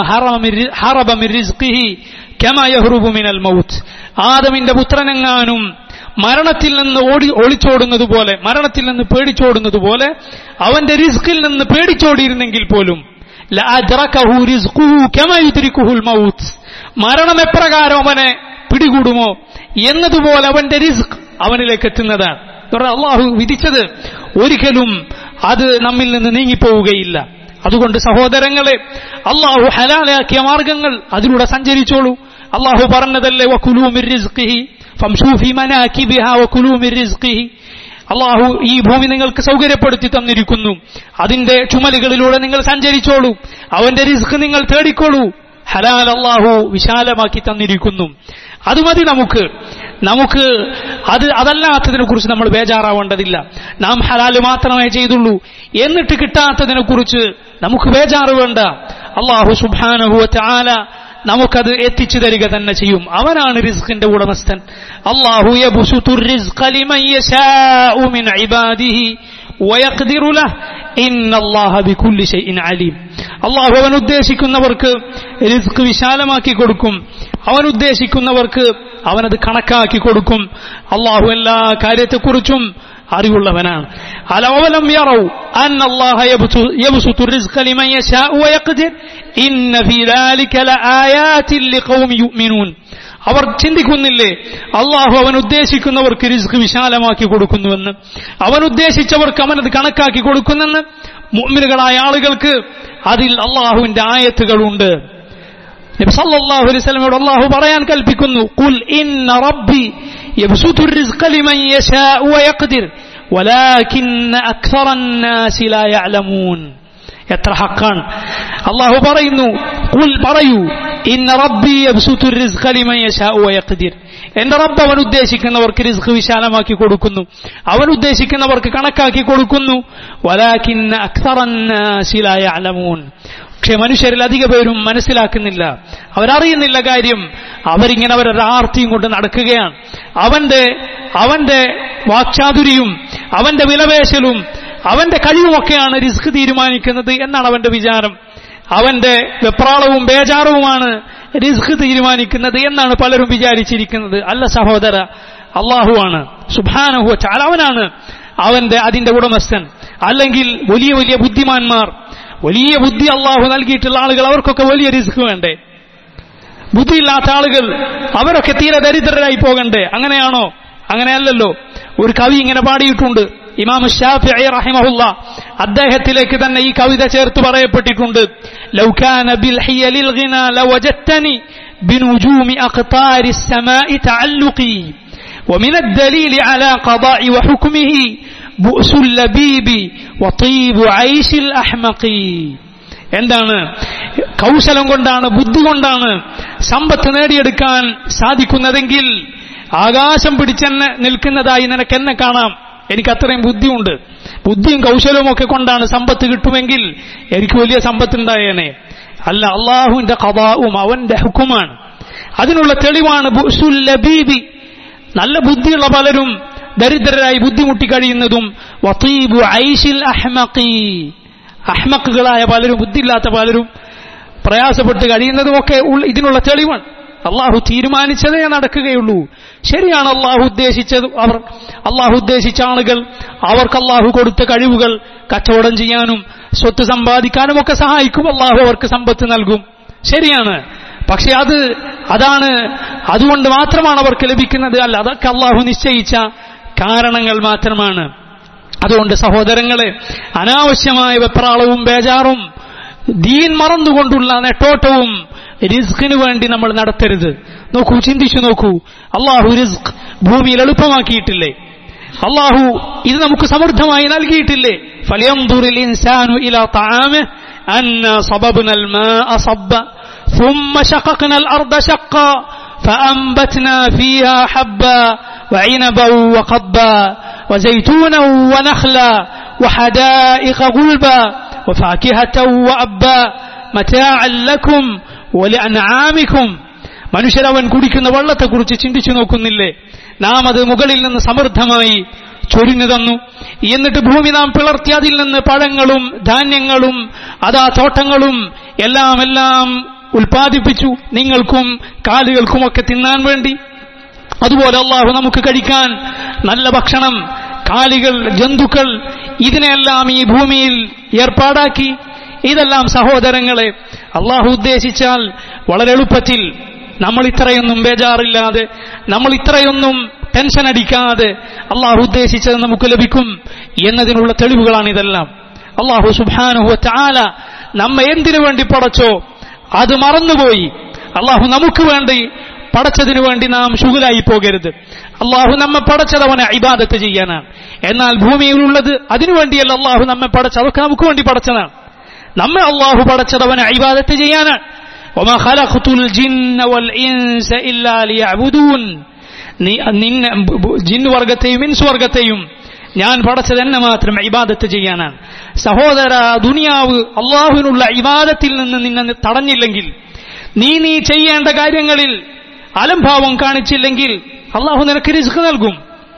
ഹറബ മിൻ റിസ്ഖിഹി കമാ യഹ്റുബു മിനൽ മൗത്ത്, ആദമിന്റെ പുത്രനെങ്ങാനും മരണത്തിൽ നിന്ന് ഓടി ഒളിച്ചോടുന്നത് പോലെ, മരണത്തിൽ നിന്ന് പേടിച്ചോടുന്നത് പോലെ അവന്റെ റിസ്കിൽ നിന്ന് പേടിച്ചോടിയിരുന്നെങ്കിൽ പോലും ലഅദ്റകഹു റിസ്ഖുഹു കമാ യുദ്രികുഹുൽ മൗത്ത്, മരണം എപ്രകാരം അവനെ പിടികൂടുമോ എന്നതുപോലെ അവന്റെ റിസ്ക് അവനിലേക്ക് എത്തുന്നതാണ്. അള്ളാഹു വിധിച്ചത് ഒരിക്കലും അത് നമ്മിൽ നിന്ന് നീങ്ങിപ്പോവുകയില്ല. അതുകൊണ്ട് സഹോദരങ്ങളെ, അള്ളാഹു ഹലാലാക്കിയ മാർഗങ്ങൾ അതിലൂടെ സഞ്ചരിച്ചോളൂ. അള്ളാഹു പറഞ്ഞതല്ലേ വകുലൂ മിർ റിസ്ഖിഹി ഫംശൂ ഫീ മനാകിബിഹാ വകുലൂ മിർ റിസ്ഖിഹി. അള്ളാഹു ഈ ഭൂമി നിങ്ങൾക്ക് സൗകര്യപ്പെടുത്തി തന്നിരിക്കുന്നു, അതിന്റെ ചുമലുകളിലൂടെ നിങ്ങൾ സഞ്ചരിച്ചോളൂ, അവന്റെ റിസ്ക് നിങ്ങൾ തേടിക്കോളൂ. ഹലാൽ അള്ളാഹു വിശാലമാക്കി തന്നിരിക്കുന്നു. അത് മതി നമുക്ക്. നമുക്ക് അത് അതല്ലാത്തതിനെ കുറിച്ച് നമ്മൾ ബേജാറാവേണ്ടതില്ല. നാം ഹലാല് മാത്രമേ ചെയ്തുള്ളൂ എന്നിട്ട് കിട്ടാത്തതിനെ കുറിച്ച് നമുക്ക് ബേജാറ് വേണ്ട. അല്ലാഹു സുബ്ഹാനഹു വ തആല നമുക്കത് എത്തിച്ചു തരിക തന്നെ ചെയ്യും. അവനാണ് റിസ്കിന്റെ ഉടമസ്ഥൻ. അല്ലാഹു യബ്സുത്തുർ റിസ്ഖ ലിമൻ യശാഉ മിൻ ഇബാദിഹി വയഖ്ദിറു ലഹു ഇന്നല്ലാഹ ബികുല്ലി ഷൈഇൻ അലീം. അല്ലാഹു അവൻ ഉദ്ദേശിക്കുന്നവർക്ക് റിസ്ക് വിശാലമാക്കി കൊടുക്കും, അവൻ ഉദ്ദേശിക്കുന്നവർക്ക് അവനത് കണക്കാക്കി കൊടുക്കും. അല്ലാഹു എല്ലാ കാര്യത്തെക്കുറിച്ചും അറിവുള്ളവനാണ്. അലവലം യറൗ അന്നല്ലാഹ യബ്സുത്തു റിസ്ഖ ലിമൻ യശാഉ വയഖ്ദിർ ഇന്ന ഫീ ദാലിക ലആയാതിൻ ലിഖൗമി യുഅ്മിനൂൻ. അവർ ചിന്തിക്കുന്നില്ലേ അള്ളാഹു അവൻ ഉദ്ദേശിക്കുന്നവർക്ക് റിസ്ക് വിശാലമാക്കി കൊടുക്കുന്നുവെന്ന്, അവൻ ഉദ്ദേശിച്ചവർക്ക് അവനത് കണക്കാക്കി കൊടുക്കുന്നെന്ന്. മുഅ്മിനുകളായ ആളുകൾക്ക് അതിൽ അള്ളാഹുവിന്റെ ആയത്തുകളുണ്ട്. നബി സല്ലല്ലാഹു അലൈഹി വസല്ലമയോട് അള്ളാഹു പറയാൻ കൽപ്പിക്കുന്നു, ഖുൽ ഇന്ന റബ്ബി യബ്സുത്തു റിസ്ഖ ലിമൻ യശാഉ വയഖ്ദിർ വലാകിന്ന അക്സറന്നാസി ലാ യഅലമൂൻ. എത്ര ഹക്കാണ്! അള്ളാഹു പറയുന്നു, ഖുൽ പറയൂ, ഇന്ന റബ്ബി യബ്സുത്തു റിസ്ഖ ലിമൻ യശാഉ വയഖ്ദിർ. എന്റെ റബ്ബ് അവൻ ഉദ്ദേശിക്കുന്നവർക്ക് റിസ്ക് വിശാലമാക്കി കൊടുക്കുന്നു, അവൻ ഉദ്ദേശിക്കുന്നവർക്ക് കണക്കാക്കി കൊടുക്കുന്നു. വലാകിന്ന അക്സറന്നാസി ലാ യഅലമൂൻ. പക്ഷെ മനുഷ്യരിൽ അധിക പേരും മനസ്സിലാക്കുന്നില്ല, അവരറിയുന്നില്ല കാര്യം. അവരിങ്ങനെ അവരുടെ ആർത്തിയും കൊണ്ട് നടക്കുകയാണ്. അവന്റെ അവന്റെ വാക്ചാതുരിയും അവന്റെ വിലപേശലും അവന്റെ കഴിവുമൊക്കെയാണ് റിസ്ക് തീരുമാനിക്കുന്നത് എന്നാണ് അവന്റെ വിചാരം. അവന്റെ വെപ്രാളവും ബേജാറുമാണ് റിസ്ക് തീരുമാനിക്കുന്നത് എന്നാണ് പലരും വിചാരിച്ചിരിക്കുന്നത്. അല്ല സഹോദര, അള്ളാഹുവാണ് സുബ്ഹാനഹു വ തആല, അവനാണ് അവന്റെ അതിന്റെ ഉടമസ്ഥൻ. അല്ലെങ്കിൽ വലിയ വലിയ ബുദ്ധിമാന്മാർ, വലിയ ബുദ്ധി അള്ളാഹു നൽകിയിട്ടുള്ള ആളുകൾ, അവർക്കൊക്കെ വലിയ റിസ്ക് വേണ്ടേ? ബുദ്ധിയില്ലാത്ത ആളുകൾ അവരൊക്കെ തീരെ ദരിദ്രരായി പോകണ്ടേ? അങ്ങനെയാണോ? അങ്ങനെയല്ലല്ലോ. ഒരു കവി ഇങ്ങനെ പാടിയിട്ടുണ്ട്, ഇമാം ശാഫിഈ റഹിമഹുല്ലാഹ്, അദ്ദേഹത്തിലേക്ക് തന്നെ ഈ കവിത ചേർത്ത് പറയപ്പെട്ടിട്ടുണ്ട്. ലൗ കാന ബിൽ ഹിയലിൽ ഗിനാ ലവജത്തനി ബിനുജൂമി അഖ്താരിസ് സമാഇ തഅല്ലുഖി വമിന الدليل على قضاء وحكمه بؤس اللبيب وطيب عيش الأحمق. എന്താണ്? കൗശലം കൊണ്ടാണ്, ബുദ്ധി കൊണ്ടാണ് സമ്പത്ത് നേടിയെടുക്കാൻ സാധിക്കുന്നതെങ്കിൽ ആകാശം പിടിച്ചെന്നെ നിൽക്കുന്നതായി നിനക്കെന്നെ കാണാം. എനിക്ക് അത്രയും ബുദ്ധിയുണ്ട്, ബുദ്ധിയും കൗശലവും ഒക്കെ കൊണ്ടാണ് സമ്പത്ത് കിട്ടുമെങ്കിൽ എനിക്ക് വലിയ സമ്പത്തുണ്ടായേനെ. അല്ല, അള്ളാഹുവിന്റെ ഖദാഉം അവന്റെ ഹുക്കുമാണ്. അതിനുള്ള തെളിവാണ് ബുഅ്സുൽ ലബീബി, നല്ല ബുദ്ധിയുള്ള പലരും ദരിദ്രരായി ബുദ്ധിമുട്ടി കഴിയുന്നതും, വതീബു ഐശിൽ അഹ്മഖി, അഹ്മഖുകളായ പലരും, ബുദ്ധിയില്ലാത്ത പലരും പ്രയാസപ്പെട്ട് കഴിയുന്നതുമൊക്കെ ഇതിനുള്ള തെളിവാണ്. അള്ളാഹു തീരുമാനിച്ചതേ നടക്കുകയുള്ളൂ. ശരിയാണ്, അള്ളാഹു ഉദ്ദേശിച്ചത്, അവർ അള്ളാഹു ഉദ്ദേശിച്ച ആളുകൾ അവർക്ക് അള്ളാഹു കൊടുത്ത കഴിവുകൾ കച്ചവടം ചെയ്യാനും സ്വത്ത് സമ്പാദിക്കാനും ഒക്കെ സഹായിക്കും. അള്ളാഹു അവർക്ക് സമ്പത്ത് നൽകും, ശരിയാണ്. പക്ഷെ അത് അതാണ് അതുകൊണ്ട് മാത്രമാണ് അവർക്ക് ലഭിക്കുന്നത്. അല്ല, അതൊക്കെ അള്ളാഹു നിശ്ചയിച്ച കാരണങ്ങൾ മാത്രമാണ്. അതുകൊണ്ട് സഹോദരങ്ങളെ, അനാവശ്യമായ വെപ്രാളവും ബേജാറും ദീൻ മറന്നുകൊണ്ടുള്ള നെട്ടോട്ടവും റിസ്കിന് വേണ്ടി നമ്മൾ നടത്തരുത്. നോക്കൂ, ചിന്തിച്ചു നോക്കൂ, അള്ളാഹു റിസ്ക് ഭൂമിയിൽ എളുപ്പമാക്കിയിട്ടില്ലേ? അള്ളാഹു ഇത് നമുക്ക് സമൃദ്ധമായി നൽകിയിട്ടില്ലേ? ഫലിയൻദുറിൽ ഇൻസാനു ഇലാ തആമിഹി അന്നാ സബബ്നൽ മാഅ സബ്ബ ثم شققنا الأرض شقا فأنبتنا فيها حبا وعنبا وقضبا وزيتونا ونخلا وحدائق غلبا وفاكهة وأبا متاعا لكم ولأنعامكم. മനുഷ്യരവൻ കുടിക്കുന്ന വെള്ളത്തെക്കുറിച്ച് ചിന്തിച്ചു നോക്കുന്നില്ലേ? നാം അത് മുകളിൽ നിന്ന് സമൃദ്ധമായി ചൊരിഞ്ഞു തന്നു. എന്നിട്ട് ഭൂമി നാം പിളർത്തി അതിൽ നിന്ന് പഴങ്ങളും ധാന്യങ്ങളും അതാ തോട്ടങ്ങളും എല്ലാം എല്ലാം ഉൽപ്പാദിപ്പിച്ചു, നിങ്ങൾക്കും കാലുകൾക്കുമൊക്കെ തിന്നാൻ വേണ്ടി. അതുപോലെ അള്ളാഹു നമുക്ക് കഴിക്കാൻ നല്ല ഭക്ഷണം, കാലികൾ, ജന്തുക്കൾ, ഇതിനെല്ലാം ഈ ഭൂമിയിൽ ഏർപ്പാടാക്കി. ഇതെല്ലാം സഹോദരങ്ങളെ അള്ളാഹു ഉദ്ദേശിച്ചാൽ വളരെ എളുപ്പത്തിൽ നമ്മൾ ഇത്രയൊന്നും ബേജാറില്ലാതെ, നമ്മൾ ഇത്രയൊന്നും ടെൻഷൻ അടിക്കാതെ അള്ളാഹു ഉദ്ദേശിച്ചത് നമുക്ക് ലഭിക്കും എന്നതിനുള്ള തെളിവുകളാണിതെല്ലാം. അള്ളാഹു സുബ്ഹാനഹു വ തആല നമ്മെ എന്തിനു വേണ്ടി പടച്ചോ അത് മറന്നുപോയി. അള്ളാഹു നമുക്ക് വേണ്ടി പടച്ചതിനു വേണ്ടി നാം ശുഗലായി പോകരുത്. അള്ളാഹു നമ്മെ പടച്ചത് അവനെ ഇബാദത്ത് ചെയ്യാനാണ്. എന്നാൽ ഭൂമിയിലുള്ളത് അതിനുവേണ്ടിയല്ല അള്ളാഹു നമ്മെ പടച്ചത്, അതൊക്കെ നമുക്ക് വേണ്ടി പടച്ചതാണ്. നമ്മെ അള്ളാഹു പടച്ചത് അവനെ ഇബാദത്ത് ചെയ്യാനാണ്. വമാ ഖലഖതുൽ ജിന്ന വൽ ഇൻസ ഇല്ലാ ലിയഅ്ബുദൂൻ. ജിന്ന് വർഗത്തെയും ഇൻസ് വർഗത്തെയും ഞാൻ പടച്ചത് എന്നെ മാത്രം ഇബാദത്ത് ചെയ്യാനാണ്. സഹോദര, ദുനിയാവ് അള്ളാഹുവിനുള്ള ഇബാദത്തിൽ നിന്ന് നിന്നെ തടഞ്ഞില്ലെങ്കിൽ, നീ നീ ചെയ്യേണ്ട കാര്യങ്ങളിൽ അലംഭാവം കാണിച്ചില്ലെങ്കിൽ അള്ളാഹു നിനക്ക് റിസ്ക് നൽകും.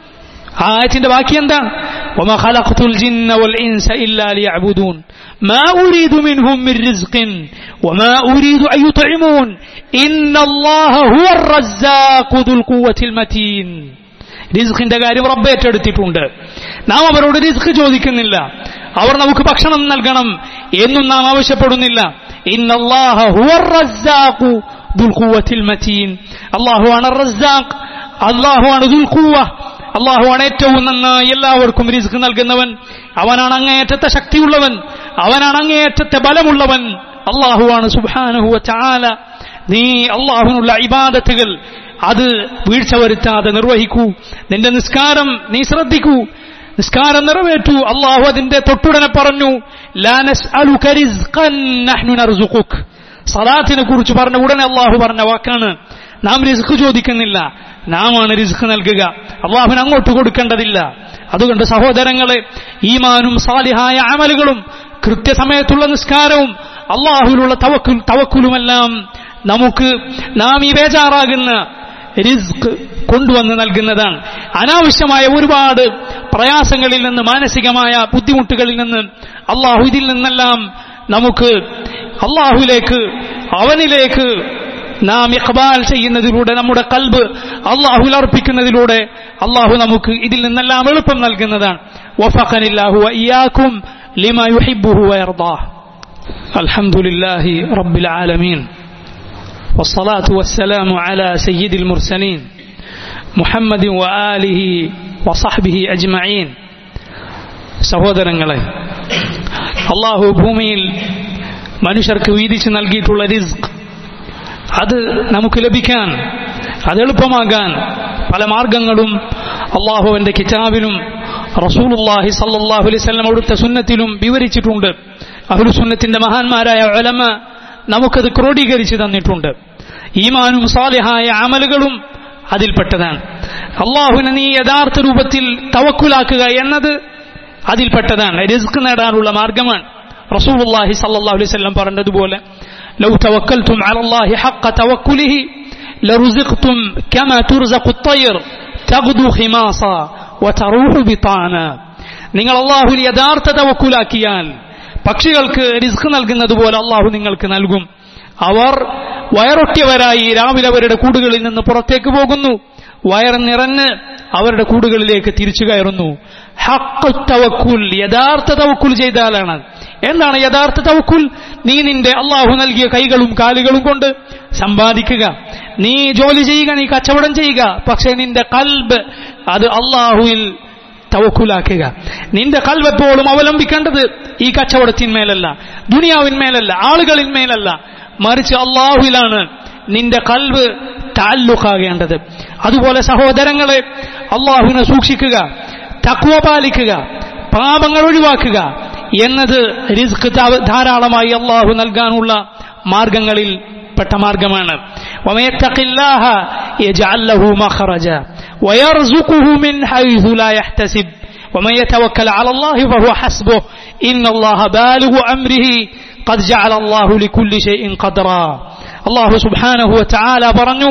ആ ആയത്തിന്റെ ബാക്കി എന്താണ്? വമാ ഖലഖതുൽ ജിന്ന വൽ ഇൻസ ഇല്ലാ ലിയഅ്ബുദൂൻ മാ ഉരീദു മിൻഹും മിർ റിസ്ഖിൻ വമാ ഉരീദു അൻ യുത്ഇമൂൻ ഇന്നല്ലാഹ ഹുവർ റസ്സാഖു ദുൽ ഖുവ്വത്തിൽ മതീൻ. റിസ്ഖിന്റെ കാര്യം റബ്ബ് ഏറ്റെടുത്തിട്ടുണ്ട്. നാം അവരോട് റിസ്ക് ചോദിക്കുന്നില്ല, അവർ നമുക്ക് ഭക്ഷണം നൽകണം എന്നും നാം ആവശ്യപ്പെടുന്നില്ല. ഇന്നല്ലാഹ ഹുവർ റസ്സാഖു ദുൽ ഖുവ്വത്തിൽ മതീൻ. അല്ലാഹുവാണ് റസ്സാഖ്, അല്ലാഹുവാണ് ദുൽ ഖുവ്വ, അല്ലാഹുവാണ് ഏറ്റവും നന്നായി എല്ലാവർക്കും റിസ്ക് നൽകുന്നവൻ. അവനാണ് അങ്ങേയറ്റത്തെ ശക്തിയുള്ളവൻ, അവനാണ് അങ്ങേയറ്റത്തെ ബലമുള്ളവൻ. അല്ലാഹുവാണ് സുബ്ഹാനഹു വ തആല. നീ അല്ലാഹുവിനുള്ള ഇബാദത്തുകൾ അത് വീഴ്ച വരുത്താതെ നിർവഹിക്കൂ. നിന്റെ നിസ്കാരം നീ ശ്രദ്ധിക്കൂ, നിസ്കാരം നിറവേറ്റൂ. അള്ളാഹു അതിന്റെ തൊട്ടുടനെ പറഞ്ഞു, ലാ നസ്അലുക റിസ്ഖൻ നഹ്നു നർസുഖുക്. സലാത്തിനെ കുറിച്ച് പറഞ്ഞ ഉടനെ അള്ളാഹു പറഞ്ഞ വാക്കാണ്, നാം റിസ്ക് ചോദിക്കുന്നില്ല, നാമാണ് റിസ്ക് നൽകുക. അള്ളാഹുവിന് അങ്ങോട്ട് കൊടുക്കേണ്ടതില്ല. അതുകൊണ്ട് സഹോദരങ്ങളെ, ഈമാനും സാലിഹായ അമലുകളും കൃത്യസമയത്തുള്ള നിസ്കാരവും അള്ളാഹുവിലുള്ള തവക്കുൽ തവക്കുലുമെല്ലാം നമുക്ക് നാം ഈ ബേജാറാകുന്ന റിസ്ക് കൊണ്ടുവന്ന് നൽകുന്നതാണ്. അനാവശ്യമായ ഒരുപാട് പ്രയാസങ്ങളിൽ നിന്ന്, മാനസികമായ ബുദ്ധിമുട്ടുകളിൽ നിന്ന് അള്ളാഹു ഇതിൽ നിന്നെല്ലാം നമുക്ക് അള്ളാഹുവിലേക്ക്, അവനിലേക്ക് നാം ഇഖ്ബാൽ ചെയ്യുന്നതിലൂടെ, നമ്മുടെ ഖൽബ് അള്ളാഹുവിൽ അർപ്പിക്കുന്നതിലൂടെ അള്ളാഹു നമുക്ക് ഇതിൽ നിന്നെല്ലാം എളുപ്പം നൽകുന്നതാണ്. വഫഖനില്ലാഹു വഇയ്യാകും ലിമാ യുഹിബ്ബുഹു വയർദാഹ്. അൽഹംദുലില്ലാഹി റബ്ബിൽ ആലമീൻ والصلاة والسلام على سيد المرسلين محمد وآله وصحبه أجمعين. സഹോദരങ്ങളെ, അള്ളാഹു ഭൂമിയിൽ മനുഷ്യർക്ക് വീതിച്ച് നൽകിയിട്ടുള്ള റിസ്ക് അത് നമുക്ക് ലഭിക്കാൻ, അത് എളുപ്പമാകാൻ പല മാർഗങ്ങളും അള്ളാഹുവിന്റെ കിതാബിലും റസൂലുള്ളാഹി സ്വല്ലല്ലാഹു അലൈഹി വസല്ലം അവിടുത്തെ സുന്നത്തിലും വിവരിച്ചിട്ടുണ്ട്. അഹ്ലു സുന്നത്തിന്റെ മഹാന്മാരായ ഉലമ നമുക്കത് ക്രോഡീകരിച്ച് തന്നിട്ടുണ്ട്. ഈമാനും സാലിഹായ അമലുകളും അതിൽപ്പെട്ടതാണ്. അള്ളാഹുവിനെ നീ യഥാർത്ഥ രൂപത്തിൽ തവക്കുലാക്കുക എന്നത് അതിൽപ്പെട്ടതാണ്, റിസ്ക് നേടാനുള്ള മാർഗമാണ്. റസൂലുള്ളാഹി സ്വല്ലല്ലാഹു അലൈഹി വസല്ലം പറഞ്ഞതുപോലെ ലൗ തവക്കൽതും അലല്ലാഹി ഹഖ്ക തവക്കുലിഹി ലറുസിഖ്തും കമാ തുർസഖു അത്തയ്ർ തഗ്ദു ഖിമാസ വതറൂഹു ബിതാന. നിങ്ങൾ അല്ലാഹുവിൽ യഥാർത്ഥ തവക്കുലാക്കിയാൽ പക്ഷികൾക്ക് റിസ്ക് നൽകുന്നത് പോലെ അല്ലാഹു നിങ്ങൾക്ക് നൽകും. അവർ വയറൊട്ടിയവരായി രാവിലെ അവരുടെ കൂടുകളിൽ നിന്ന് പുറത്തേക്ക് പോകുന്നു, വയർ നിറഞ്ഞ് അവരുടെ കൂടുകളിലേക്ക് തിരിച്ചു കയറുന്നു. ഹഖ് തവക്കുൽ, യഥാർത്ഥ തവക്കുൽ ചെയ്താലാണ്. എന്താണ് യഥാർത്ഥ തവക്കുൽ? നീ നിന്റെ അള്ളാഹു നൽകിയ കൈകളും കാലുകളും കൊണ്ട് സമ്പാദിക്കുക, നീ ജോലി ചെയ്യുക, നീ കച്ചവടം ചെയ്യുക, പക്ഷെ നിന്റെ ഖൽബ് അത് അള്ളാഹുവിൽ തവക്കുലാക്കുക. നിന്റെ ഖൽബ് എപ്പോഴും അവലംബിക്കേണ്ടത് ഈ കച്ചവടത്തിന്മേലല്ല, ദുനിയാവിന്മേലല്ല, ആളുകളിന്മേലല്ല, മറിച്ച് അള്ളാഹുവിലാണ് നിന്റെ ഖൽബ് തഅല്ലുഖാകേണ്ടത്. അതുപോലെ സഹോദരങ്ങളെ, അള്ളാഹുവിനെ സൂക്ഷിക്കുക, തഖ്വ പാലിക്കുക, പാപങ്ങൾ ഒഴിവാക്കുക എന്നത് റിസ്ക് ധാരാളമായി അള്ളാഹു നൽകാനുള്ള മാർഗങ്ങളിൽ പെട്ട മാർഗമാണ്. വമയത്തഖില്ലാഹ യജ്അൽ ലഹു മഖറജ വയർസുഖുഹു മിൻ ഹൈസു ലാ യഹ്തസിബ് വമൻ യതവക്കൽ അലല്ലാഹി ഫഹുവ ഹസ്ബുഹു ഇന്നല്ലാഹ ബാലിഗു അംരിഹി ഖദ് ജഅല അല്ലാഹു ലികുല്ലി ഷൈഇൻ ഖദറാ. അല്ലാഹു സുബ്ഹാനഹു വ തആല പറഞ്ഞു,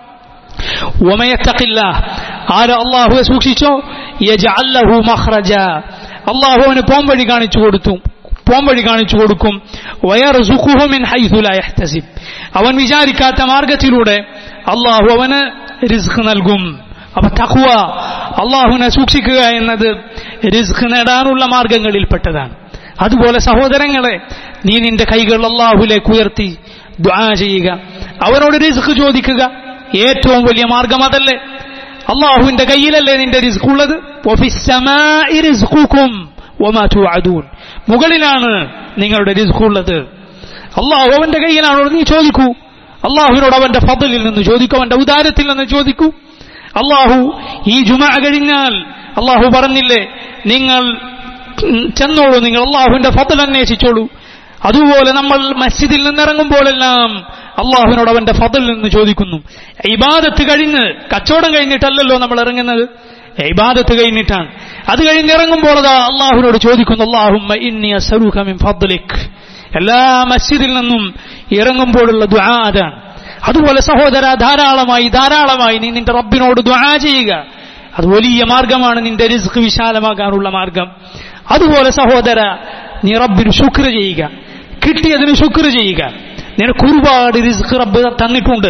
വമൻ യത്തഖില്ലാഹ, ആര് അല്ലാഹുവെ സൂക്ഷിച്ചോ, യജ്അൽ ലഹു മഖറജ, അല്ലാഹു അവന് പോംവഴി കാണിച്ചു കൊടുത്തു പോംവഴി കാണിച്ചു കൊടുക്കും. വയർസുഖുഹു മിൻ ഹൈസു ലാ യഹ്തസിബ്, അവൻ വിചാരിക്കാത്ത മാർഗത്തിലൂടെ അല്ലാഹു അവന് റിസ്ക് നൽകും. അപ്പൊ തഖ്വ, അല്ലാഹുവിനെ സൂക്ഷിക്കുക എന്നത് റിസ്ക് നേടാനുള്ള മാർഗങ്ങളിൽപ്പെട്ടതാണ്. അതുപോലെ സഹോദരങ്ങളെ, നീ നിന്റെ കൈകൾ അല്ലാഹുവിലേക്ക് ഉയർത്തി ദുആ ചെയ്യുക, അവനോട് റിസ്ക് ചോദിക്കുക. ഏറ്റവും വലിയ മാർഗം അതല്ലേ? അല്ലാഹുവിന്റെ കയ്യിലല്ലേ നിന്റെ റിസ്ക് ഉള്ളത്? വഫിസ്സമാഇ റിസ്ഖുകും വമാ തുഅദൂൻ, മുകളിലാണ് നിങ്ങളുടെ റിസ്ക് ഉള്ളത്. അല്ലാഹു അവന്റെ കയ്യിലാണോ? നീ ചോദിക്കൂ. അല്ലാഹുവിനോട് അവന്റെ ഫضലിൽ നിന്ന് ചോദിക്കൂ, അവന്റെ ഉദാരത്തിൽ നിന്ന് ചോദിക്കൂ. അല്ലാഹു ഈ ജുമുഅ കഴിഞ്ഞാൽ അല്ലാഹു പറഞ്ഞില്ലേ, നിങ്ങൾ ചെന്നോളൂ, നിങ്ങൾ അല്ലാഹുവിന്റെ ഫضൽ അന്വേഷിച്ചോളൂ. അതുപോലെ നമ്മൾ മസ്ജിദിൽ നിന്നിറങ്ങുമ്പോഴെല്ലാം അള്ളാഹുവിനോട് അവന്റെ ഫضൽ നിന്ന് ചോദിക്കുന്നു. ഇബാദത്ത് കഴിഞ്ഞ്, കച്ചവടം കഴിഞ്ഞിട്ടല്ലല്ലോ നമ്മൾ ഇറങ്ങുന്നത്, ഇബാദത്ത് കഴിഞ്ഞിട്ടാണ്. അത് കഴിഞ്ഞിറങ്ങുമ്പോൾ അതാ അള്ളാഹുവിനോട് ചോദിക്കുന്നു, അല്ലാഹുമ്മ ഇന്നി അസ്അലുക മിൻ ഫضലിക്. എല്ലാ മസ്ജിദിൽ നിന്നും ഇറങ്ങുമ്പോഴുള്ള ദുആ അതാണ്. അതുപോലെ സഹോദര, ധാരാളമായി ധാരാളമായി നീ നിന്റെ റബ്ബിനോട് ദുആ ചെയ്യുക. അത് വലിയ മാർഗമാണ്, നിന്റെ റിസ്ക് വിശാലമാകാനുള്ള മാർഗം. അതുപോലെ സഹോദര, നീ റബ്ബിന് ശുക്ർ ചെയ്യുക, കിട്ടിയതിന് ശുക്ർ ചെയ്യുക. നിനക്ക് ഒരുപാട് റിസ്ക് റബ്ബ് തന്നിട്ടുണ്ട്.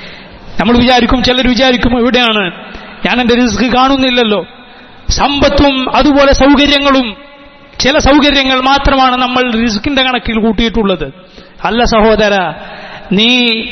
നമ്മൾ വിചാരിക്കും, ചിലർ വിചാരിക്കും, എവിടെയാണ്, ഞാൻ എന്റെ റിസ്ക് കാണുന്നില്ലല്ലോ. സമ്പത്തും അതുപോലെ സൗകര്യങ്ങളും, ചില സൗകര്യങ്ങൾ മാത്രമാണ് നമ്മൾ റിസ്കിന്റെ കണക്കിൽ കൂട്ടിയിട്ടുള്ളത്. അല്ല സഹോദര, നീ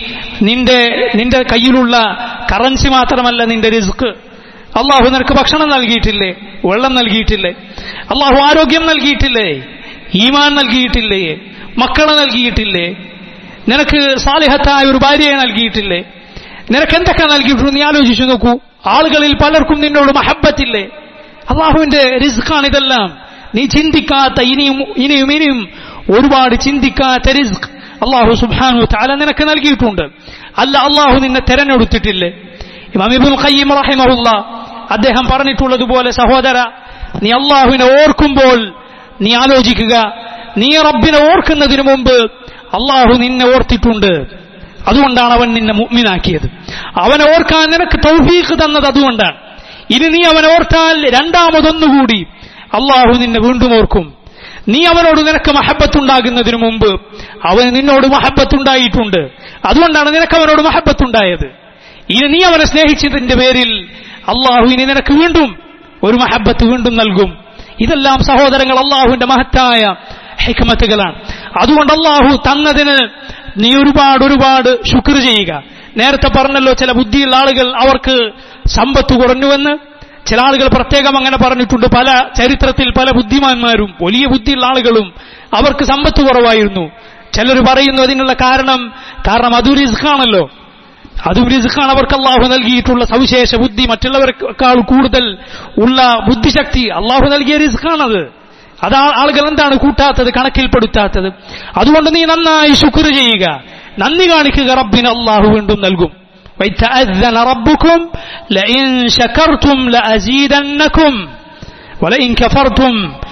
നിന്റെ നിന്റെ കയ്യിലുള്ള കറൻസി മാത്രമല്ല നിന്റെ റിസ്ക്. അള്ളാഹു നിനക്ക് ഭക്ഷണം നൽകിയിട്ടില്ലേ, വെള്ളം നൽകിയിട്ടില്ലേ, അള്ളാഹു ആരോഗ്യം നൽകിയിട്ടില്ലേ, ഈമാൻ നൽകിയിട്ടില്ലേ, മക്കളെ നൽകിയിട്ടില്ലേ, നിനക്ക് സാലിഹത്തായ ഒരു ഭാര്യയെ നൽകിയിട്ടില്ലേ, നിനക്ക് എന്തൊക്കെ നൽകിയിട്ടു നീ ആലോചിച്ചു നോക്കൂ. ആളുകളിൽ പലർക്കും നിന്നോട് മഹബത്തില്ലേ. അള്ളാഹുവിന്റെ റിസ്ക്കാണിതെല്ലാം. നീ ചിന്തിക്കാത്ത, ഇനിയും ഇനിയും ഇനിയും ഒരുപാട് ചിന്തിക്കാത്ത റിസ്ക് അള്ളാഹു സുബ്ഹാനഹു വ തആല നിനക്ക് നൽകിയിട്ടുണ്ട്. അല്ല, അള്ളാഹു നിന്നെ തെരഞ്ഞെടുത്തിട്ടില്ലേ? ഇമാം ഇബ്നുൽ ഖയ്യിം റഹിമഹുല്ലാഹ് അദ്ദേഹം പറഞ്ഞിട്ടുള്ളതുപോലെ, സഹോദര, നീ അള്ളാഹുവിനെ ഓർക്കുമ്പോൾ നീ ആലോചിക്കുക, നീ റബ്ബിനെ ഓർക്കുന്നതിനു മുമ്പ് അള്ളാഹു നിന്നെ ഓർത്തിട്ടുണ്ട്. അതുകൊണ്ടാണ് അവൻ നിന്നെ മുഅ്മിനാക്കിയത്. അവനെ ഓർക്കാൻ നിനക്ക് തൗഫീഖ് തന്നത് അതുകൊണ്ടാണ്. ഇനി നീ അവനെ ഓർത്താൽ രണ്ടാമതൊന്നുകൂടി അള്ളാഹു നിന്നെ വീണ്ടും ഓർക്കും. നീ അവനോട് നിനക്ക് മഹബത്തുണ്ടാകുന്നതിനു മുമ്പ് അവന് നിന്നോട് മഹബത്തുണ്ടായിട്ടുണ്ട്. അതുകൊണ്ടാണ് നിനക്ക് അവനോട് മഹബത്തുണ്ടായത്. ഇനി നീ അവനെ സ്നേഹിച്ചതിന്റെ പേരിൽ അള്ളാഹു ഇനി നിനക്ക് വീണ്ടും ഒരു മഹബത്ത് വീണ്ടും നൽകും. ഇതെല്ലാം സഹോദരങ്ങൾ അള്ളാഹുവിന്റെ മഹത്തായ ഹിക്മത്തുകളാണ്. അതുകൊണ്ട് അള്ളാഹു തന്നതിന് നീ ഒരുപാട് ഒരുപാട് ശുക്ർ ചെയ്യുക. നേരത്തെ പറഞ്ഞല്ലോ, ചില ബുദ്ധിയുള്ള ആളുകൾ അവർക്ക് സമ്പത്ത് കുറഞ്ഞുവെന്ന്. ചില ആളുകൾ പ്രത്യേകം അങ്ങനെ പറഞ്ഞിട്ടുണ്ട്. പല ചരിത്രത്തിൽ പല ബുദ്ധിമാന്മാരും വലിയ ബുദ്ധിയുള്ള ആളുകളും അവർക്ക് സമ്പത്ത് കുറവായിരുന്നു. ചിലർ പറയുന്നു അതിനുള്ള കാരണം കാരണം അതു റിസ്ഖാണല്ലോ, അതും റിസ്ഖാണ്. അവർക്ക് അള്ളാഹു നൽകിയിട്ടുള്ള സവിശേഷ ബുദ്ധി, മറ്റുള്ളവർക്കാൾ കൂടുതൽ ഉള്ള ബുദ്ധിശക്തി അള്ളാഹു നൽകിയ റിസ്ഖാണത്. അത് ആളുകൾ എന്താണ് കൂട്ടാത്തത്, കണക്കിൽപ്പെടുത്താത്തത്. അതുകൊണ്ട് നീ നന്നായി ശുക്ർ ചെയ്യുക, നന്ദി കാണിക്കുക. റബ്ബിന് അള്ളാഹു വീണ്ടും നൽകും. وَإِذْ رَبُّكُمْ لَئِن شَكَرْتُمْ لَأَزِيدَنَّكُمْ وَلَئِن كَفَرْتُمْ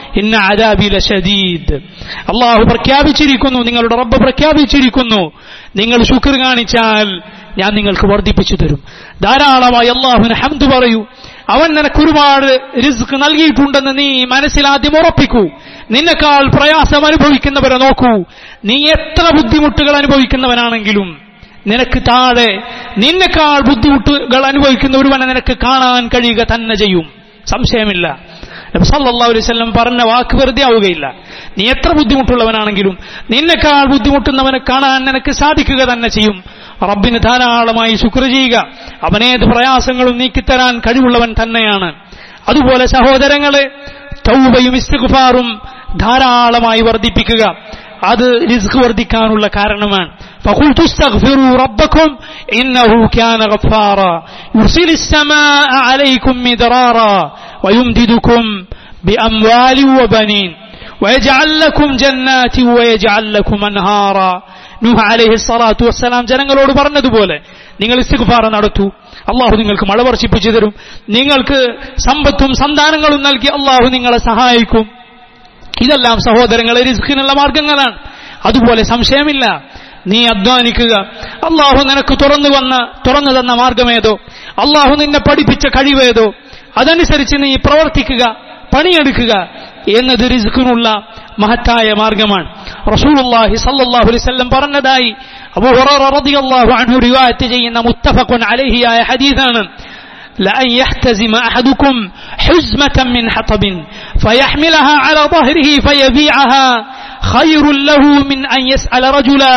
ഇന്ന അദാബി ലശദീദ്. അല്ലാഹു പ്രഖ്യാപിച്ചിരിക്കുന്നു, നിങ്ങളുടെ റബ്ബ് പ്രഖ്യാപിച്ചിരിക്കുന്നു, നിങ്ങൾ ശുക്ർ കാണിച്ചാൽ ഞാൻ നിങ്ങൾക്ക് വർദ്ധിപ്പിച്ചു തരും. ധാരാളമായി അല്ലാഹുവിന് ഹംദ് പറയൂ. അവൻ നിനക്ക് ഒരുപാട് റിസ്ക് നൽകിയിട്ടുണ്ടെന്ന് നീ മനസ്സിൽ ആദ്യം ഉറപ്പിക്കൂ. നിന്നെക്കാൾ പ്രയാസം അനുഭവിക്കുന്നവരെ നോക്കൂ. നീ എത്ര ബുദ്ധിമുട്ടുകൾ അനുഭവിക്കുന്നവനാണെങ്കിലും നിനക്ക് താഴെ നിന്നെക്കാൾ ബുദ്ധിമുട്ടുകൾ അനുഭവിക്കുന്ന ഒരുവനെ നിനക്ക് കാണാൻ കഴിയുക തന്നെ ചെയ്യും, സംശയമില്ല. നബി സല്ലല്ലാഹു അലൈഹി വസല്ലം പറഞ്ഞ വാക്ക് വെറുതെ ആവുകയില്ല. നീ എത്ര ബുദ്ധിമുട്ടുള്ളവനാണെങ്കിലും നിന്നെക്കാൾ ബുദ്ധിമുട്ടുന്നവനെ കാണാൻ നിനക്ക് സാധിക്കുക തന്നെ ചെയ്യും. റബ്ബിന് ധാരാളമായി ശുക്ർ ചെയ്യുക. അവനേത് പ്രയാസങ്ങളും നീക്കിത്തരാൻ കഴിവുള്ളവൻ തന്നെയാണ്. അതുപോലെ സഹോദരങ്ങളെ, തൗബയും ഇസ്തിഗ്ഫാറും ധാരാളമായി വർദ്ധിപ്പിക്കുക. അത് റിസ്ക് വർദ്ധിക്കാനുള്ള കാരണമാണ്. فقلت استغفروا ربكم إنه كان غفارا يرسل السماء عليكم مدرارا ويمددكم بأموال وبنين ويجعل لكم جنات ويجعل لكم أنهارا. നൂഹ് അലൈഹി സ്വലാത്തു വസ്സലാം ജനങ്ങളോട് പറഞ്ഞതുപോലെ നിങ്ങൾ ഇസ്തിഗ്ഫാർ നടത്തൂ, അള്ളാഹു നിങ്ങൾക്ക് മഴ വർഷിപ്പിച്ചു തരും. നിങ്ങൾക്ക് സമ്പത്തും സന്താനങ്ങളും നൽകി അള്ളാഹു നിങ്ങളെ സഹായിക്കും. ഇതെല്ലാം സഹോദരങ്ങളെ റിസ്കിനുള്ള മാർഗങ്ങളാണ്. അതുപോലെ സംശയമില്ല, നീ അധ്വാനിക്കുക. അള്ളാഹു നിനക്ക് തുറന്നു വന്ന തുറന്നു തന്ന മാർഗമേതോ, അള്ളാഹു നിന്നെ പഠിപ്പിച്ച കഴിവേതോ അതനുസരിച്ച് നീ പ്രവർത്തിക്കുക, പണിയെടുക്കുക എന്നത് റിസ്കിനുള്ള മഹത്തായ മാർഗമാണ്. റസൂലുള്ളാഹി സ്വല്ലല്ലാഹു അലൈഹി വസല്ലം പറഞ്ഞതായി അബൂ ഹുറൈറ റളിയല്ലാഹു അൻഹു റിവായത്ത് ചെയ്യുന്ന മുത്തഫഖുൻ അലൈഹി ആയ ഹദീസാണ്. لأن يحتزم أحدكم حزمة من حطب فيحملها على ظهره فيبيعها خير له من أن يسأل رجلا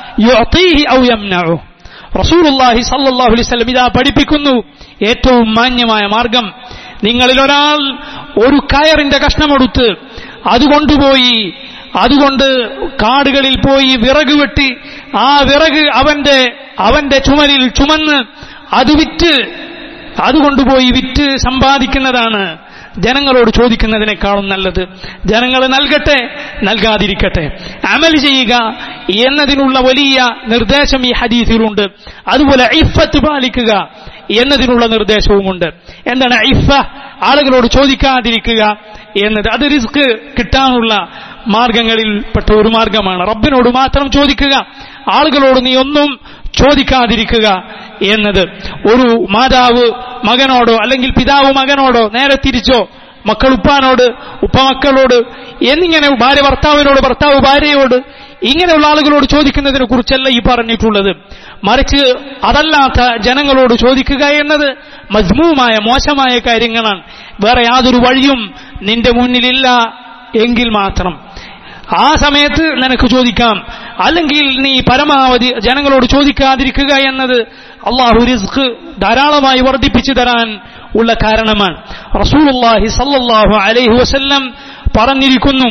يعطيه أو يمنعه. റസൂലുള്ളാഹി സ്വല്ലല്ലാഹു അലൈഹി വസല്ലം ഇതാ പഠിപ്പിക്കുന്നു, ഏറ്റവും മാന്യമായ മാർഗം, നിങ്ങളിൽ ഒരാൾ ഒരു കയറിന്റെ കഷ്ണമെടുത്ത് അതുകൊണ്ടുപോയി അതുകൊണ്ട് കാടുകളിൽ പോയി വിറക് വെട്ടി ആ വിറക് അവന്റെ അവന്റെ ചുമലിൽ ചുമന്ന് അത് വിറ്റ് അതുകൊണ്ടുപോയി വിറ്റ് സമ്പാദിക്കുന്നതാണ് ജനങ്ങളോട് ചോദിക്കുന്നതിനേക്കാളും നല്ലത്. ജനങ്ങൾ നൽകട്ടെ നൽകാതിരിക്കട്ടെ, അമൽ ചെയ്യുക എന്നതിനുള്ള വലിയ നിർദ്ദേശം ഈ ഹദീസിലുണ്ട്. അതുപോലെ ഇഫ്ഫത്ത് പാലിക്കുക എന്നതിനുള്ള നിർദ്ദേശവുമുണ്ട്. എന്താണ് ഇഫ്ഫ? ആളുകളോട് ചോദിക്കാതിരിക്കുക എന്നത്. അത് റിസ്ക് കിട്ടാനുള്ള മാർഗങ്ങളിൽപ്പെട്ട ഒരു മാർഗമാണ്. റബ്ബിനോട് മാത്രം ചോദിക്കുക, ആളുകളോട് നീ ഒന്നും ചോദിക്കാതിരിക്കുക എന്നത്. ഒരു മാതാവ് മകനോടോ അല്ലെങ്കിൽ പിതാവ് മകനോടോ, നേരെ തിരിച്ചോ, മക്കൾ ഉപ്പാനോട്, ഉപ്പ മക്കളോട് എന്നിങ്ങനെ ഭാര്യ ഭർത്താവിനോട്, ഭർത്താവ് ഭാര്യയോട്, ഇങ്ങനെയുള്ള ആളുകളോട് ചോദിക്കുന്നതിനെ കുറിച്ചല്ല ഈ പറഞ്ഞിട്ടുള്ളത്. മറിച്ച് അതല്ലാത്ത ജനങ്ങളോട് ചോദിക്കുക എന്നത് മജ്മൂമായ മോശമായ കാര്യങ്ങളാണ്. വേറെ യാതൊരു വഴിയും നിന്റെ മുന്നിലില്ല എങ്കിൽ മാത്രം ആ സമയത്ത് നിനക്ക് ചോദിക്കാം. അല്ലെങ്കിൽ നീ പരമാവധി ജനങ്ങളോട് ചോദിക്കാതിരിക്കുക എന്നത് അള്ളാഹു റിസ്ക് ധാരാളമായി വർദ്ധിപ്പിച്ചു തരാൻ ഉള്ള കാരണമാണ്. റസൂലുള്ളാഹി സ്വല്ലല്ലാഹു അലൈഹി വസല്ലം പറഞ്ഞിരിക്കുന്നു,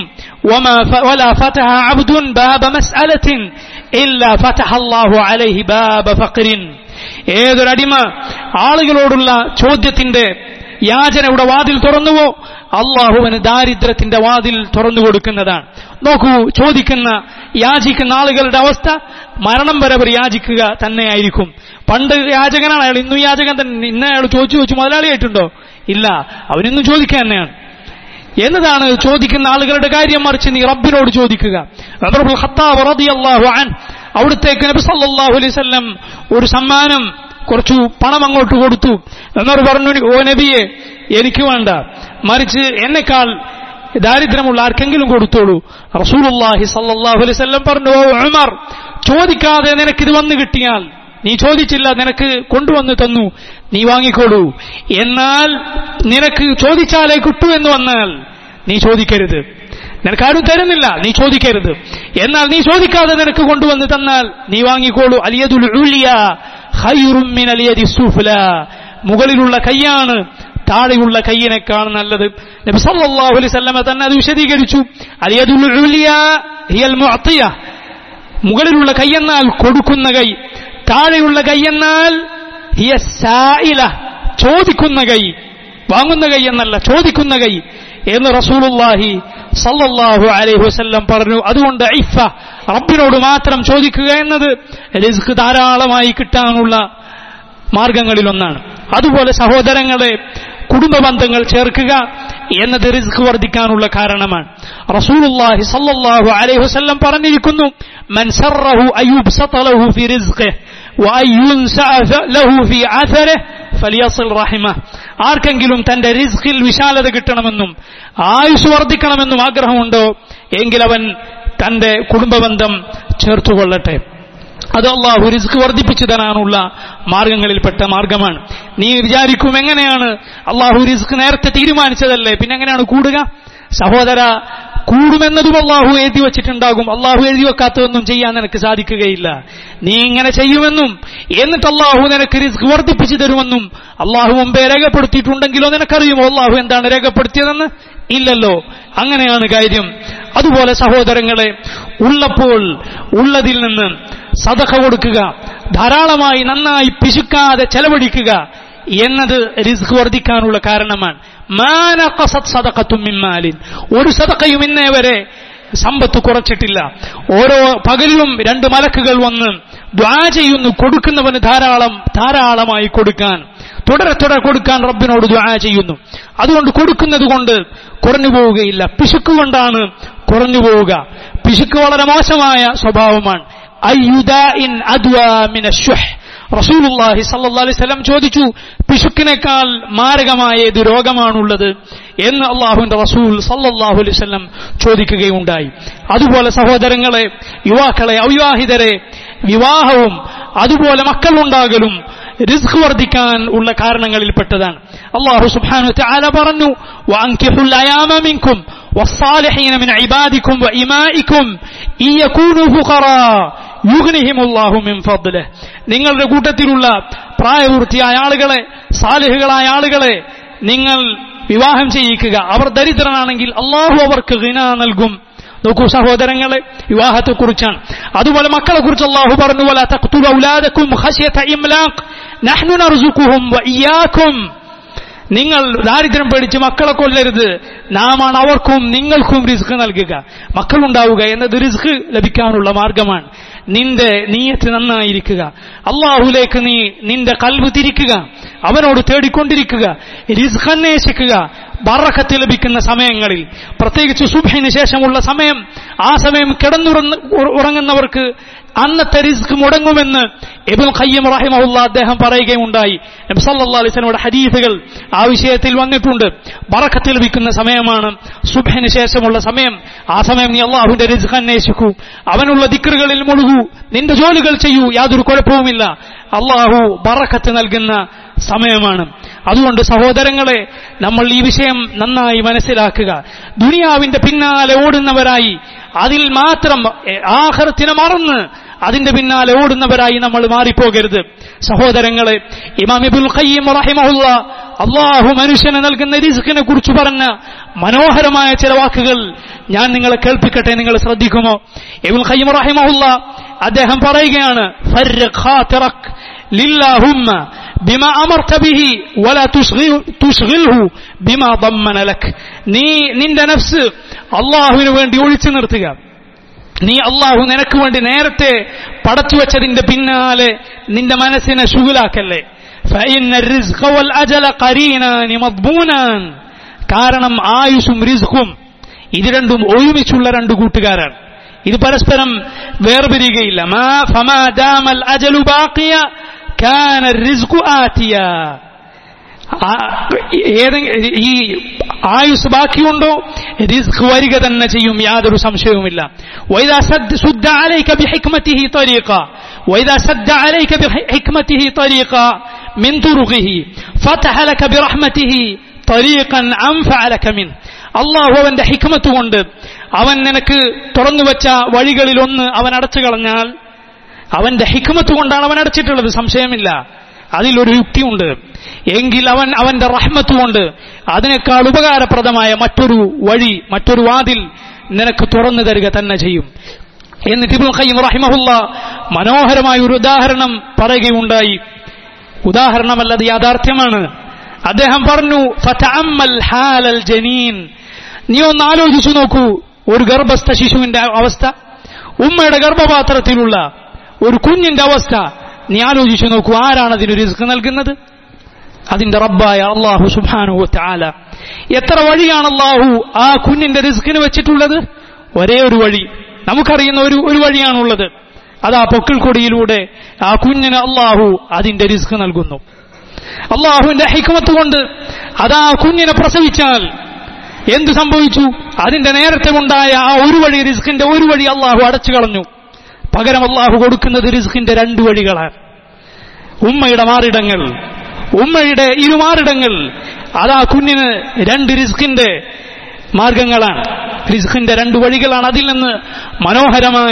വലാ ഫതഹ അബ്ദുൻ ബാബ മസ്അലത്തിൻ ഇല്ലാ ഫതഹ അല്ലാഹു അലൈഹി ബാബ ഫഖ്റിൻ. ഏതൊരടിമ ആളുകളോടുള്ള ചോദ്യത്തിന്റെ യാചനയുടെ വാതിൽ തുറന്നുവോ അള്ളാഹുവിന് ദാരിദ്ര്യത്തിന്റെ വാതിൽ തുറന്നു കൊടുക്കുന്നതാണ്. നോക്കൂ, ചോദിക്കുന്ന യാചിക്കുന്ന ആളുകളുടെ അവസ്ഥ മരണം വരെ അവർ യാചിക്കുക തന്നെയായിരിക്കും. പണ്ട് യാചകനാണ് അയാൾ, ഇന്നും യാചകൻ തന്നെ. ഇന്ന് അയാൾ ചോദിച്ചു ചോദിച്ചു മുതലാളിയായിട്ടുണ്ടോ? ഇല്ല, അവനിന്നും ചോദിക്കുക തന്നെയാണ് എന്നതാണ് ചോദിക്കുന്ന ആളുകളുടെ കാര്യം. മറിച്ച് നീ റബ്ബിനോട് ചോദിക്കുക. ഉമർ ഇബ്നുൽ ഖത്താബ് റളിയല്ലാഹു അൻഹു അവിടുത്തേക്ക് നബി സല്ലല്ലാഹു അലൈഹി വസല്ലം ഒരു സമ്മാനം, കുറച്ചു പണം അങ്ങോട്ട് കൊടുത്തു. ഉമർ പറഞ്ഞു, ഓ നബിയെ, എനിക്ക് വേണ്ട, മറിച്ച് എന്നെക്കാൾ ദാരിദ്ര്യമുള്ള ആർക്കെങ്കിലും കൊടുത്തോളൂ. റസൂലുള്ളാഹി സ്വല്ലല്ലാഹു അലൈഹി വസല്ലം പറഞ്ഞു, ഓ ഉമർ, ചോദിക്കാതെ നിനക്കിത് വന്നു കിട്ടിയാൽ, നീ ചോദിച്ചില്ല, നിനക്ക് കൊണ്ടുവന്ന് തന്നു, നീ വാങ്ങിക്കോളൂ. എന്നാൽ നിനക്ക് ചോദിച്ചാലേ കിട്ടൂ എന്ന് വന്നാൽ നീ ചോദിക്കരുത്. നിനക്കാരും തരുന്നില്ല, നീ ചോദിക്കരുത്. എന്നാൽ നീ ചോദിക്കാതെ നിനക്ക് കൊണ്ടുവന്ന് തന്നാൽ നീ വാങ്ങിക്കോളൂ. അലിയദുൽ ഉലിയ ഖൈറും മിനൽ യദി സുഫ്ലാ. മുകളിലുള്ള കൈയാണ് താഴെയുള്ള കൈയിനേക്കാൾ നല്ലത്. നബി സല്ലല്ലാഹു അലൈഹി വസല്ലം തന്നെ അത് വിശദീകരിച്ചു. അലിയദുൽ ഉലിയ ഹിയൽ മുഅതിയ. മുകളിലുള്ള കൈയെന്നാൽ കൊടുക്കുന്ന കൈ, താഴെയുള്ള കൈയെന്നാൽ ഹിയ സായില, ചോദിക്കുന്ന കൈ, വാങ്ങുന്ന കൈ എന്നല്ല, ചോദിക്കുന്ന കൈ എന്ന് റസൂലുള്ളാഹി സല്ലല്ലാഹു അലൈഹി വസല്ലം പറഞ്ഞു. അതുകൊണ്ട് ഇഫ്ഫ, റബ്ബിനോട് മാത്രം ചോദിക്കുക എന്നത് റിസ്ക് ധാരാളമായി കിട്ടാനുള്ള മാർഗങ്ങളിലൊന്നാണ്. അതുപോലെ സഹോദരങ്ങളെ, കുടുംബ ബന്ധങ്ങൾ ചേർക്കുക എന്നത് റിസ്ക് വർദ്ധിക്കാനുള്ള കാരണമാണ്. റസൂലുള്ളാഹി സ്വല്ലല്ലാഹു അലൈഹി വസല്ലം പറഞ്ഞിരിക്കുന്നു, മൻ സറഹു അയുബ്സത ലഹു ഫി റിസ്ഖിഹി വഅയുൻസഅ ലഹു ഫി അഥരിഹി ഫലിയസിൽ റഹിമഹ്. ആർക്കെങ്കിലും തന്റെ റിസ്ഖിൽ വിശാലത കിട്ടണമെന്നും ആയുസ് വർദ്ധിക്കണമെന്നും ആഗ്രഹമുണ്ടോ എങ്കിൽ അവൻ തന്റെ കുടുംബബന്ധം ചേർത്തുകൊള്ളട്ടെ. അത് അള്ളാഹു റിസ്ക് വർദ്ധിപ്പിച്ചു തരാനുള്ള മാർഗങ്ങളിൽപ്പെട്ട മാർഗമാണ്. നീ വിചാരിക്കും, എങ്ങനെയാണ് അള്ളാഹു റിസ്ക് നേരത്തെ തീരുമാനിച്ചതല്ലേ, പിന്നെ എങ്ങനെയാണ് കൂടുക? സഹോദര, കൂടുമെന്നതും അള്ളാഹു എഴുതി വച്ചിട്ടുണ്ടാകും. അള്ളാഹു എഴുതി വെക്കാത്തതൊന്നും ചെയ്യാൻ നിനക്ക് സാധിക്കുകയില്ല. നീ ഇങ്ങനെ ചെയ്യുമെന്നും എന്നിട്ട് അള്ളാഹു നിനക്ക് റിസ്ക് വർദ്ധിപ്പിച്ചു തരുമെന്നും അള്ളാഹു മുമ്പേ രേഖപ്പെടുത്തിയിട്ടുണ്ടെങ്കിലോ നിനക്കറിയുമോ അള്ളാഹു എന്താണ് രേഖപ്പെടുത്തിയതെന്ന്? ഇല്ലല്ലോ. അങ്ങനെയാണ് കാര്യം. അതുപോലെ സഹോദരങ്ങളെ, ഉള്ളപ്പോൾ ഉള്ളതിൽ നിന്ന് സദഖ കൊടുക്കുക, ധാരാളമായി നന്നായി പിശുക്കാതെ ചെലവഴിക്കുക എന്നത് റിസ്ക് വർദ്ധിക്കാനുള്ള കാരണമാണ്. മാനഖസത് സദഖത്തും മിൻ മാലിൻ, ഒരു സദഖയും ഇന്നേ വരെ സമ്പത്ത് കുറച്ചിട്ടില്ല. ഓരോ പകലിലും രണ്ട് മലക്കുകൾ വന്ന് ദുആ ചെയ്യുന്നു, കൊടുക്കുന്നവന് ധാരാളം ധാരാളമായി കൊടുക്കാൻ, തുടരെ തുടരെ കൊടുക്കാൻ റബ്ബിനോട് ദുആ ചെയ്യുന്നു. അതുകൊണ്ട് കൊടുക്കുന്നത് കൊണ്ട് കുറഞ്ഞു പോവുകയില്ല, പിശുക്ക് കൊണ്ടാണ് കുറഞ്ഞു പോവുക. പിശുക്ക് വളരെ മോശമായ സ്വഭാവമാണ്. അയ്യുദാഇൻ അദ്വാ മിനശ്ശുഹ്, റസൂലുള്ളാഹി സ്വല്ലല്ലാഹു അലൈഹി വസല്ലം ചോദിച്ചു, പിശുക്കിനേക്കാൾ മാരകമായ ഏത് രോഗമാണുള്ളത് എന്ന് അള്ളാഹുവിന്റെ റസൂൽ സല്ലല്ലാഹു അലൈഹി വസല്ലം ചോദിക്കുകയുണ്ടായി. അതുപോലെ സഹോദരങ്ങളെ, യുവാക്കളെ, അവിവാഹിതരെ, വിവാഹവും അതുപോലെ മക്കളുണ്ടാകലും റിസ്ക് വർദ്ധിക്കാൻ ഉള്ള കാരണങ്ങളിൽപ്പെട്ടതാണ്. അല്ലാഹു സുബ്ഹാനഹു വ തആല പറഞ്ഞു, വഅൻകിഹുൽ അയാമ മിൻകും വസ്സാലിഹീന മിൻ ഇബാദികും വഇമാഇകും ഇയകൂനു ഫുഖറാ യുഗ്നിഹിമുല്ലാഹു മിൻ ഫദ്ലിഹി. നിങ്ങളുടെ കൂട്ടത്തിലുള്ള പ്രായപൂർത്തിയായ ആളുകളെ, സാലിഹുകളായ ആളുകളെ നിങ്ങൾ വിവാഹം ചെയ്യിക്കുക. അവർ ദരിദ്രനാണെങ്കിൽ അള്ളാഹു അവർക്ക് ഗിന നൽകും. നോക്കൂ സഹോദരങ്ങളെ, വിവാഹത്തെക്കുറിച്ചാണ്. അതുപോലെ മക്കളെ കുറിച്ച് അള്ളാഹു പറഞ്ഞു, വലാ തഖ്തുലു ഔലാദകും ഖശിയത ഇംലാഖ് നഹ്നു നർസുഖുഹും വഇയ്യാകും. നിങ്ങൾ ദാരിദ്ര്യം പേടിച്ച് മക്കളെ കൊല്ലരുത്, നാമാണ് അവർക്കും നിങ്ങൾക്കും റിസ്ക് നൽകുക. മക്കളുണ്ടാവുക എന്നത് റിസ്ക് ലഭിക്കാനുള്ള മാർഗമാണ്. നിന്റെ നീയത്ത് നന്നായിരിക്കുക, അള്ളാഹുലേക്ക് നീ നിന്റെ കൽബ് തിരിക്കുക, അവനോട് തേടിക്കൊണ്ടിരിക്കുക, റിസ്ക് അന്വേഷിക്കുക. ബറക്കത്ത് ലഭിക്കുന്ന സമയങ്ങളിൽ, പ്രത്യേകിച്ച് സുബ്ഹിന് ശേഷമുള്ള സമയം, ആ സമയം കിടന്നുറങ്ങുന്നവർക്ക് അന്നത്തെ റിസ്ക് മുടങ്ങുമെന്ന് ഇബ്നുൽ ഖയ്യിം റഹിമഹുല്ലാഹ് അദ്ദേഹം പറയുകയുണ്ടായി. നബി സല്ലല്ലാഹു അലൈഹി വസല്ലമയുടെ ഹദീസുകൾ ആ വിഷയത്തിൽ വന്നിട്ടുണ്ട്. ബറക്കത്ത് ലഭിക്കുന്ന സമയമാണ് സുബ്ഹിന് ശേഷമുള്ള സമയം. ആ സമയം നീ അള്ളാഹുവിന്റെ റിസ്ക് അന്വേഷിക്കൂ, അവനുള്ള ദിക്റുകളിൽ മുഴുകൂ, നിന്റെ ജോലികൾ ചെയ്യൂ, യാതൊരു കുഴപ്പവുമില്ല. അള്ളാഹു ബറക്കത്ത് നൽകുന്ന സമയമാണ്. അതുകൊണ്ട് സഹോദരങ്ങളെ, നമ്മൾ ഈ വിഷയം നന്നായി മനസ്സിലാക്കുക. ദുനിയാവിന്റെ പിന്നാലെ ഓടുന്നവരായി, അതിൽ മാത്രം ആഖിറത്തിനെ മറന്ന് അതിന്റെ പിന്നാലെ ഓടുന്നവരായി നമ്മൾ മാറിപ്പോകരുത്. സഹോദരങ്ങളെ, ഇമാം ഇബ്നുൽ ഖയ്യിം റഹിമഹുല്ലാഹ് അല്ലാഹു മനുഷ്യന് നൽകുന്ന റിസ്കിനെ കുറിച്ച് പറഞ്ഞ മനോഹരമായ ചില വാക്കുകൾ ഞാൻ നിങ്ങളെ കേൾപ്പിക്കട്ടെ, നിങ്ങൾ ശ്രദ്ധിക്കുമോ? ഇബ്നുൽ ഖയ്യിം റഹിമഹുല്ലാഹ് അദ്ദേഹം പറയുകയാണ്, ഫർഖ് ഖാതിറക് ലില്ലാഹുമ്മ ബിമാ അമർത ബിഹി വലാ തുശ്ഗിൽഹു ബിമാ ദമ്മന ലക്. നീ നിന്റെ നഫ്സ് അള്ളാഹുവിന് വേണ്ടി ഒഴിച്ചു നിർത്തുക. നീ അള്ളാഹു നിനക്ക് വേണ്ടി നേരത്തെ പടച്ചു വെച്ചതിന്റെ പിന്നാലെ നിന്റെ മനസ്സിനെ ശുഗലാക്കല്ലേ. ഫഇന്ന الرزق والأجل قرينان مضبونان. കാരണം ആയുസും റിസ്ഖും ഇത് രണ്ടും ഒരുമിച്ചുള്ള രണ്ട് കൂട്ടുകാരാണ്. ഇത് പരസ്പരം വേർപിരിയുകയില്ല. മാ ഫമാ ദാമൽ അജലു ബാഖിയ കാന الرزق ആതിയ. ഈ ആയുസ് ബാക്കിയുണ്ടോ റിസ്ക് വരിക തന്നെ ചെയ്യും, യാതൊരു സംശയവുമില്ല. വൈദാ സുദ്ദ അലൈക ബിഹിക്മതിഹി തരീഖ വൈദാ സദ്ദ അലൈക ബിഹിക്മതിഹി തരീഖ മിൻ തുറുഖിഹി ഫതഹ ലക ബിറഹ്മതിഹി തരീഖൻ അൻഫഅ ലക മിൻ. അല്ലാഹു അവന്റെ ഹിക്മത്ത് കൊണ്ട് അവൻ നിനക്ക് തുറന്നു വെച്ച വഴികളിൽ ഒന്ന് അവൻ അടച്ചു കളഞ്ഞാൽ, അവന്റെ ഹിക്മത്ത് കൊണ്ടാണ് അവൻ അടച്ചിട്ടുള്ളത്, സംശയമില്ല, അതിലൊരു യുക്തിയുണ്ട്. എങ്കിൽ അവൻ അവന്റെ റഹ്മത്ത് കൊണ്ട് അതിനേക്കാൾ ഉപകാരപ്രദമായ മറ്റൊരു വഴി, മറ്റൊരു വാതിൽ നിനക്ക് തുറന്നു തരിക തന്നെ ചെയ്യും. എന്നിട്ട് ഇബ്നുൽ ഖയ്യിം റഹിമഹുല്ലാഹ് മനോഹരമായ ഒരു ഉദാഹരണം പറയുകയുണ്ടായി. ഉദാഹരണമല്ലത് യാഥാർത്ഥ്യമാണ്. അദ്ദേഹം പറഞ്ഞു, ഫതഅമ്മൽ ഹാലൽ ജനീൻ. നീ ഒന്ന് ആലോചിച്ചു നോക്കൂ, ഒരു ഗർഭസ്ഥ ശിശുവിന്റെ അവസ്ഥ, ഉമ്മയുടെ ഗർഭപാത്രത്തിലുള്ള ഒരു കുഞ്ഞിന്റെ അവസ്ഥ നീ ആലോചിച്ചു നോക്കൂ. ആരാണ് അതിന് റിസ്ക് നൽകുന്നത്? അതിന്റെ റബ്ബായ അല്ലാഹു സുബ്ഹാനഹു വ തആല. എത്ര വഴിയാണ് അല്ലാഹു ആ കുഞ്ഞിന്റെ റിസ്കിന് വെച്ചിട്ടുള്ളത്? ഒരേ ഒരു വഴി, നമുക്കറിയുന്ന ഒരു ഒരു വഴിയാണുള്ളത്. അതാ പൊക്കിൾക്കൊടിയിലൂടെ ആ കുഞ്ഞിന് അല്ലാഹു അതിന്റെ റിസ്ക് നൽകുന്നു. അല്ലാഹുവിന്റെ ഹിക്മത്ത് കൊണ്ട് അതാ കുഞ്ഞിനെ പ്രസവിച്ചാൽ എന്തു സംഭവിച്ചു? അതിന്റെ നേരത്തെ ഉണ്ടായ ആ ഒരു വഴി, റിസ്കിന്റെ ഒരു വഴി അല്ലാഹു അടച്ചു കളഞ്ഞു. പകരം അല്ലാഹു കൊടുക്കുന്നത് റിസ്കിന്റെ രണ്ട് വഴികളാണ്. ഉമ്മയുടെ മാറിടങ്ങൾ, ഉമ്മയുടെ ഇരുമാറിടങ്ങൾ, അതാ കുഞ്ഞിന് രണ്ട് റിസ്കിന്റെ മാർഗങ്ങളാണ്, റിസ്കിന്റെ രണ്ട് വഴികളാണ്. അതിൽ നിന്ന് മനോഹരമായ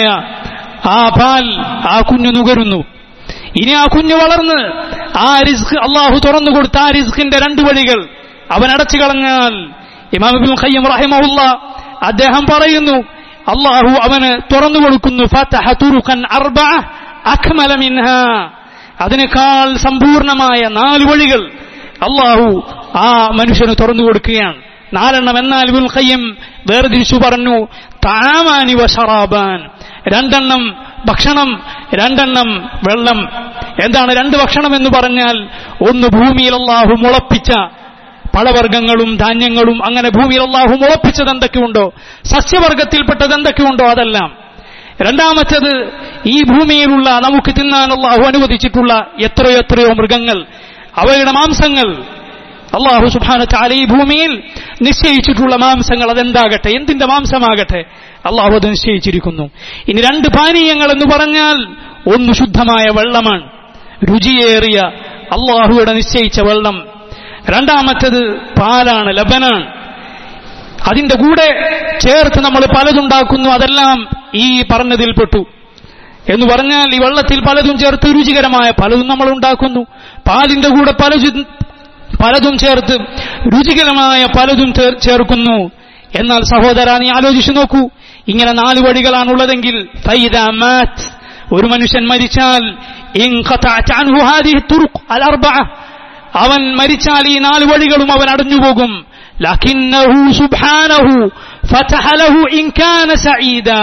ആ പാൽ ആ കുഞ്ഞു നുകരുന്നു. ഇനി ആ കുഞ്ഞു വളർന്ന് ആ റിസ്ക് അല്ലാഹു തുറന്നു കൊടുത്ത ആ റിസ്കിന്റെ രണ്ട് വഴികൾ അവൻ അടച്ചു കളഞ്ഞാൽ, ഇമാം ഇബ്നുൽ ഖയ്യിം റഹിമഹുല്ലാഹ് അദ്ദേഹം പറയുന്നു, അല്ലാഹു അവന് തുറന്നു കൊടുക്കുന്നു ഫതഹ തുറുഖൻ അർബഅ അക്മല മിൻഹാ, അതിനേക്കാൾ സമ്പൂർണമായ നാല് വഴികൾ അല്ലാഹു ആ മനുഷ്യന് തുറന്നു കൊടുക്കുകയാണ്. നാലെണ്ണം. എന്നാൽ ഇബ്നുൽ ഖയ്യിം വേർതിരിച്ചു പറഞ്ഞു, തആമാനി വശറാബാൻ, രണ്ടെണ്ണം ഭക്ഷണം, രണ്ടെണ്ണം വെള്ളം. എന്താണ് രണ്ട് ഭക്ഷണം എന്ന് പറഞ്ഞാൽ? ഒന്ന് ഭൂമിയിൽ അല്ലാഹു മുളപ്പിച്ച പഴവർഗ്ഗങ്ങളും ധാന്യങ്ങളും, അങ്ങനെ ഭൂമിയിൽ അല്ലാഹു മുളപ്പിച്ചത് എന്തൊക്കെയുണ്ടോ, സസ്യവർഗത്തിൽപ്പെട്ടത് എന്തൊക്കെയുണ്ടോ അതെല്ലാം. രണ്ടാമത്തേത് ഈ ഭൂമിയിലുള്ള നമുക്ക് തിന്നാൻ അല്ലാഹു അനുവദിച്ചിട്ടുള്ള എത്രയോ എത്രയോ മൃഗങ്ങൾ, അവയുടെ മാംസങ്ങൾ. അല്ലാഹു സുബ്ഹാനഹു വ തആല ഈ ഭൂമിയിൽ നിശ്ചയിച്ചിട്ടുള്ള മാംസങ്ങൾ അതെന്താകട്ടെ, എന്തിന്റെ മാംസമാകട്ടെ, അല്ലാഹു അത് നിശ്ചയിച്ചിരിക്കുന്നു. ഇനി രണ്ട് പാനീയങ്ങൾ എന്ന് പറഞ്ഞാൽ ഒന്ന് ശുദ്ധമായ വെള്ളമാണ്, രുചിയേറിയ അല്ലാഹുവിടെ നിശ്ചയിച്ച വെള്ളം. രണ്ടാമത്തേത് പാലാണ്, ലബനാണ്. അതിന്റെ കൂടെ ചേർത്ത് നമ്മൾ പലതുണ്ടാക്കുന്നു, അതെല്ലാം ഈ പറഞ്ഞതിൽപ്പെട്ടു. എന്ന് പറഞ്ഞാൽ ഈ വെള്ളത്തിൽ പലതും ചേർത്ത് രുചികരമായ പലതും നമ്മൾ ഉണ്ടാക്കുന്നു, പാലിന്റെ കൂടെ പലതും പലതും ചേർത്ത് രുചികരമായ പലതും ചേർക്കുന്നു. എന്നാൽ സഹോദരാ, നീ ആലോചിച്ചു നോക്കൂ, ഇങ്ങനെ നാല് വഴികളാണുള്ളതെങ്കിൽ ഫൈദാ മാത്, ഒരു മനുഷ്യൻ മരിച്ചാൽ ഇൻഖതഅത അൻഹു ഹാദിഹി തുറുഖ് അൽ അർബഅ, അവൻ മരിച്ചാൽ ഈ നാല് വഴികളും അവൻ അടഞ്ഞുപോകും. ലകിന്നഹു സുബ്ഹാനഹു ഫതഹ ലഹു ഇൻ കാന സഈദാ,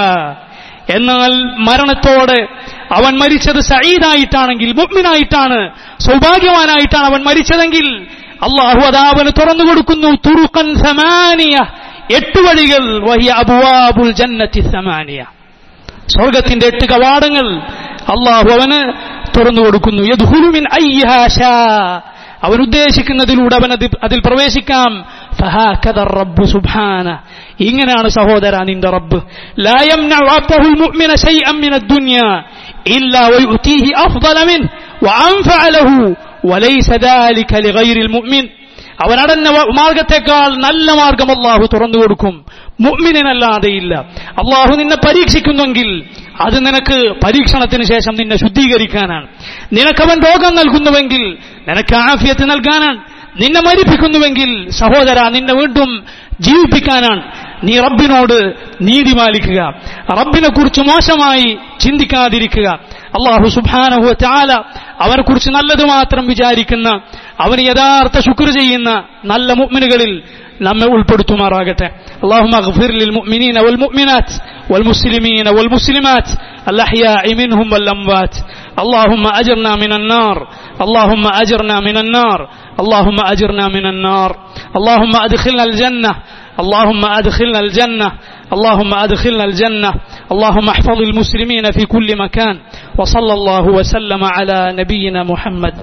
എന്നാൽ മരണത്തോടെ അവൻ മരിച്ചത് സഈദായിട്ടാണെങ്കിൽ, മുഅ്മിനായിട്ടാണ്, സൗഭാഗ്യവാനായിട്ടാണ് അവൻ മരിച്ചതെങ്കിൽ അല്ലാഹു അതാ അവന് തുറന്നു കൊടുക്കുന്നു തുറുഖൻ സമാനിയ, എട്ട് വഴികൾ. വഹിയ അബ്വാബുൽ ജന്നത്തി സമാനിയ, സ്വർഗ്ഗത്തിന്റെ എട്ട് കവാടങ്ങൾ അല്ലാഹു അവന് തുറന്നു കൊടുക്കുന്നു. യദ്ഖുലു മിൻ അയ്യിഹാ ശാ, അവൻ ഉദ്ദേശിക്കുന്നതിലൂടെ അവൻ അതിൽ പ്രവേശിക്കാം. ഫഹാകദ റബ്ബു സുബ്ഹാനഹു, ഇങ്ങനെയാണ് സഹോദരാ നിന്റെ റബ്ബ്. ലാ യംനഉ അബ്ദുൽ മുഅ്മിന ശൈഅൻ മിന ദുനിയ ഇല്ലാ വയുതീഹി അഫ്ളല മിൻഹു വഅൻഫഅ ലഹു വലൈസ ദാലിക ലിഗൈറിൽ മുഅ്മിൻ, അവൻ അടഞ്ഞ മാർഗത്തെക്കാൾ നല്ല മാർഗം അല്ലാഹു തുറന്നു കൊടുക്കും, മുഅ്മിനല്ലാതെയില്ല. അല്ലാഹു നിന്നെ പരീക്ഷിക്കുന്നെങ്കിൽ അത് നിനക്ക് പരീക്ഷണത്തിന് ശേഷം നിന്നെ ശുദ്ധീകരിക്കാനാണ്. നിനക്കവൻ രോഗം നൽകുന്നുവെങ്കിൽ നിനക്ക് ആഫിയത്ത് നൽകാനാണ്. നിന്നെ മരിപ്പിക്കുന്നുവെങ്കിൽ സഹോദര നിന്നെ വീണ്ടും ജീവിപ്പിക്കാനാണ്. നീ റബ്ബിനോട് നീതി പാലിക്കുക, റബ്ബിനെ കുറിച്ച് മോശമായി ചിന്തിക്കാതിരിക്കുക. അല്ലാഹു സുബ്ഹാനഹു വ തആല അവനെ കുറിച്ച് നല്ലത് മാത്രം വിചാരിക്കുന്ന, അവന് യഥാർത്ഥ ശുക്ർ ചെയ്യുന്ന നല്ല മുഅ്മിനുകളിൽ നമ്മെ ഉൾപ്പെടുത്തുമാറാകട്ടെ. اللهم اغفر للمؤمنين والمؤمنات والمسلمين والمسلمات الأحياء منهم والأموات. اللهم أجرنا من النار، اللهم أجرنا من النار، اللهم أجرنا من النار. اللهم أدخلنا الجنة، اللهم أدخلنا الجنة، اللهم أدخلنا الجنة. اللهم احفظ المسلمين في كل مكان. وصلى الله وسلم على نبينا محمد.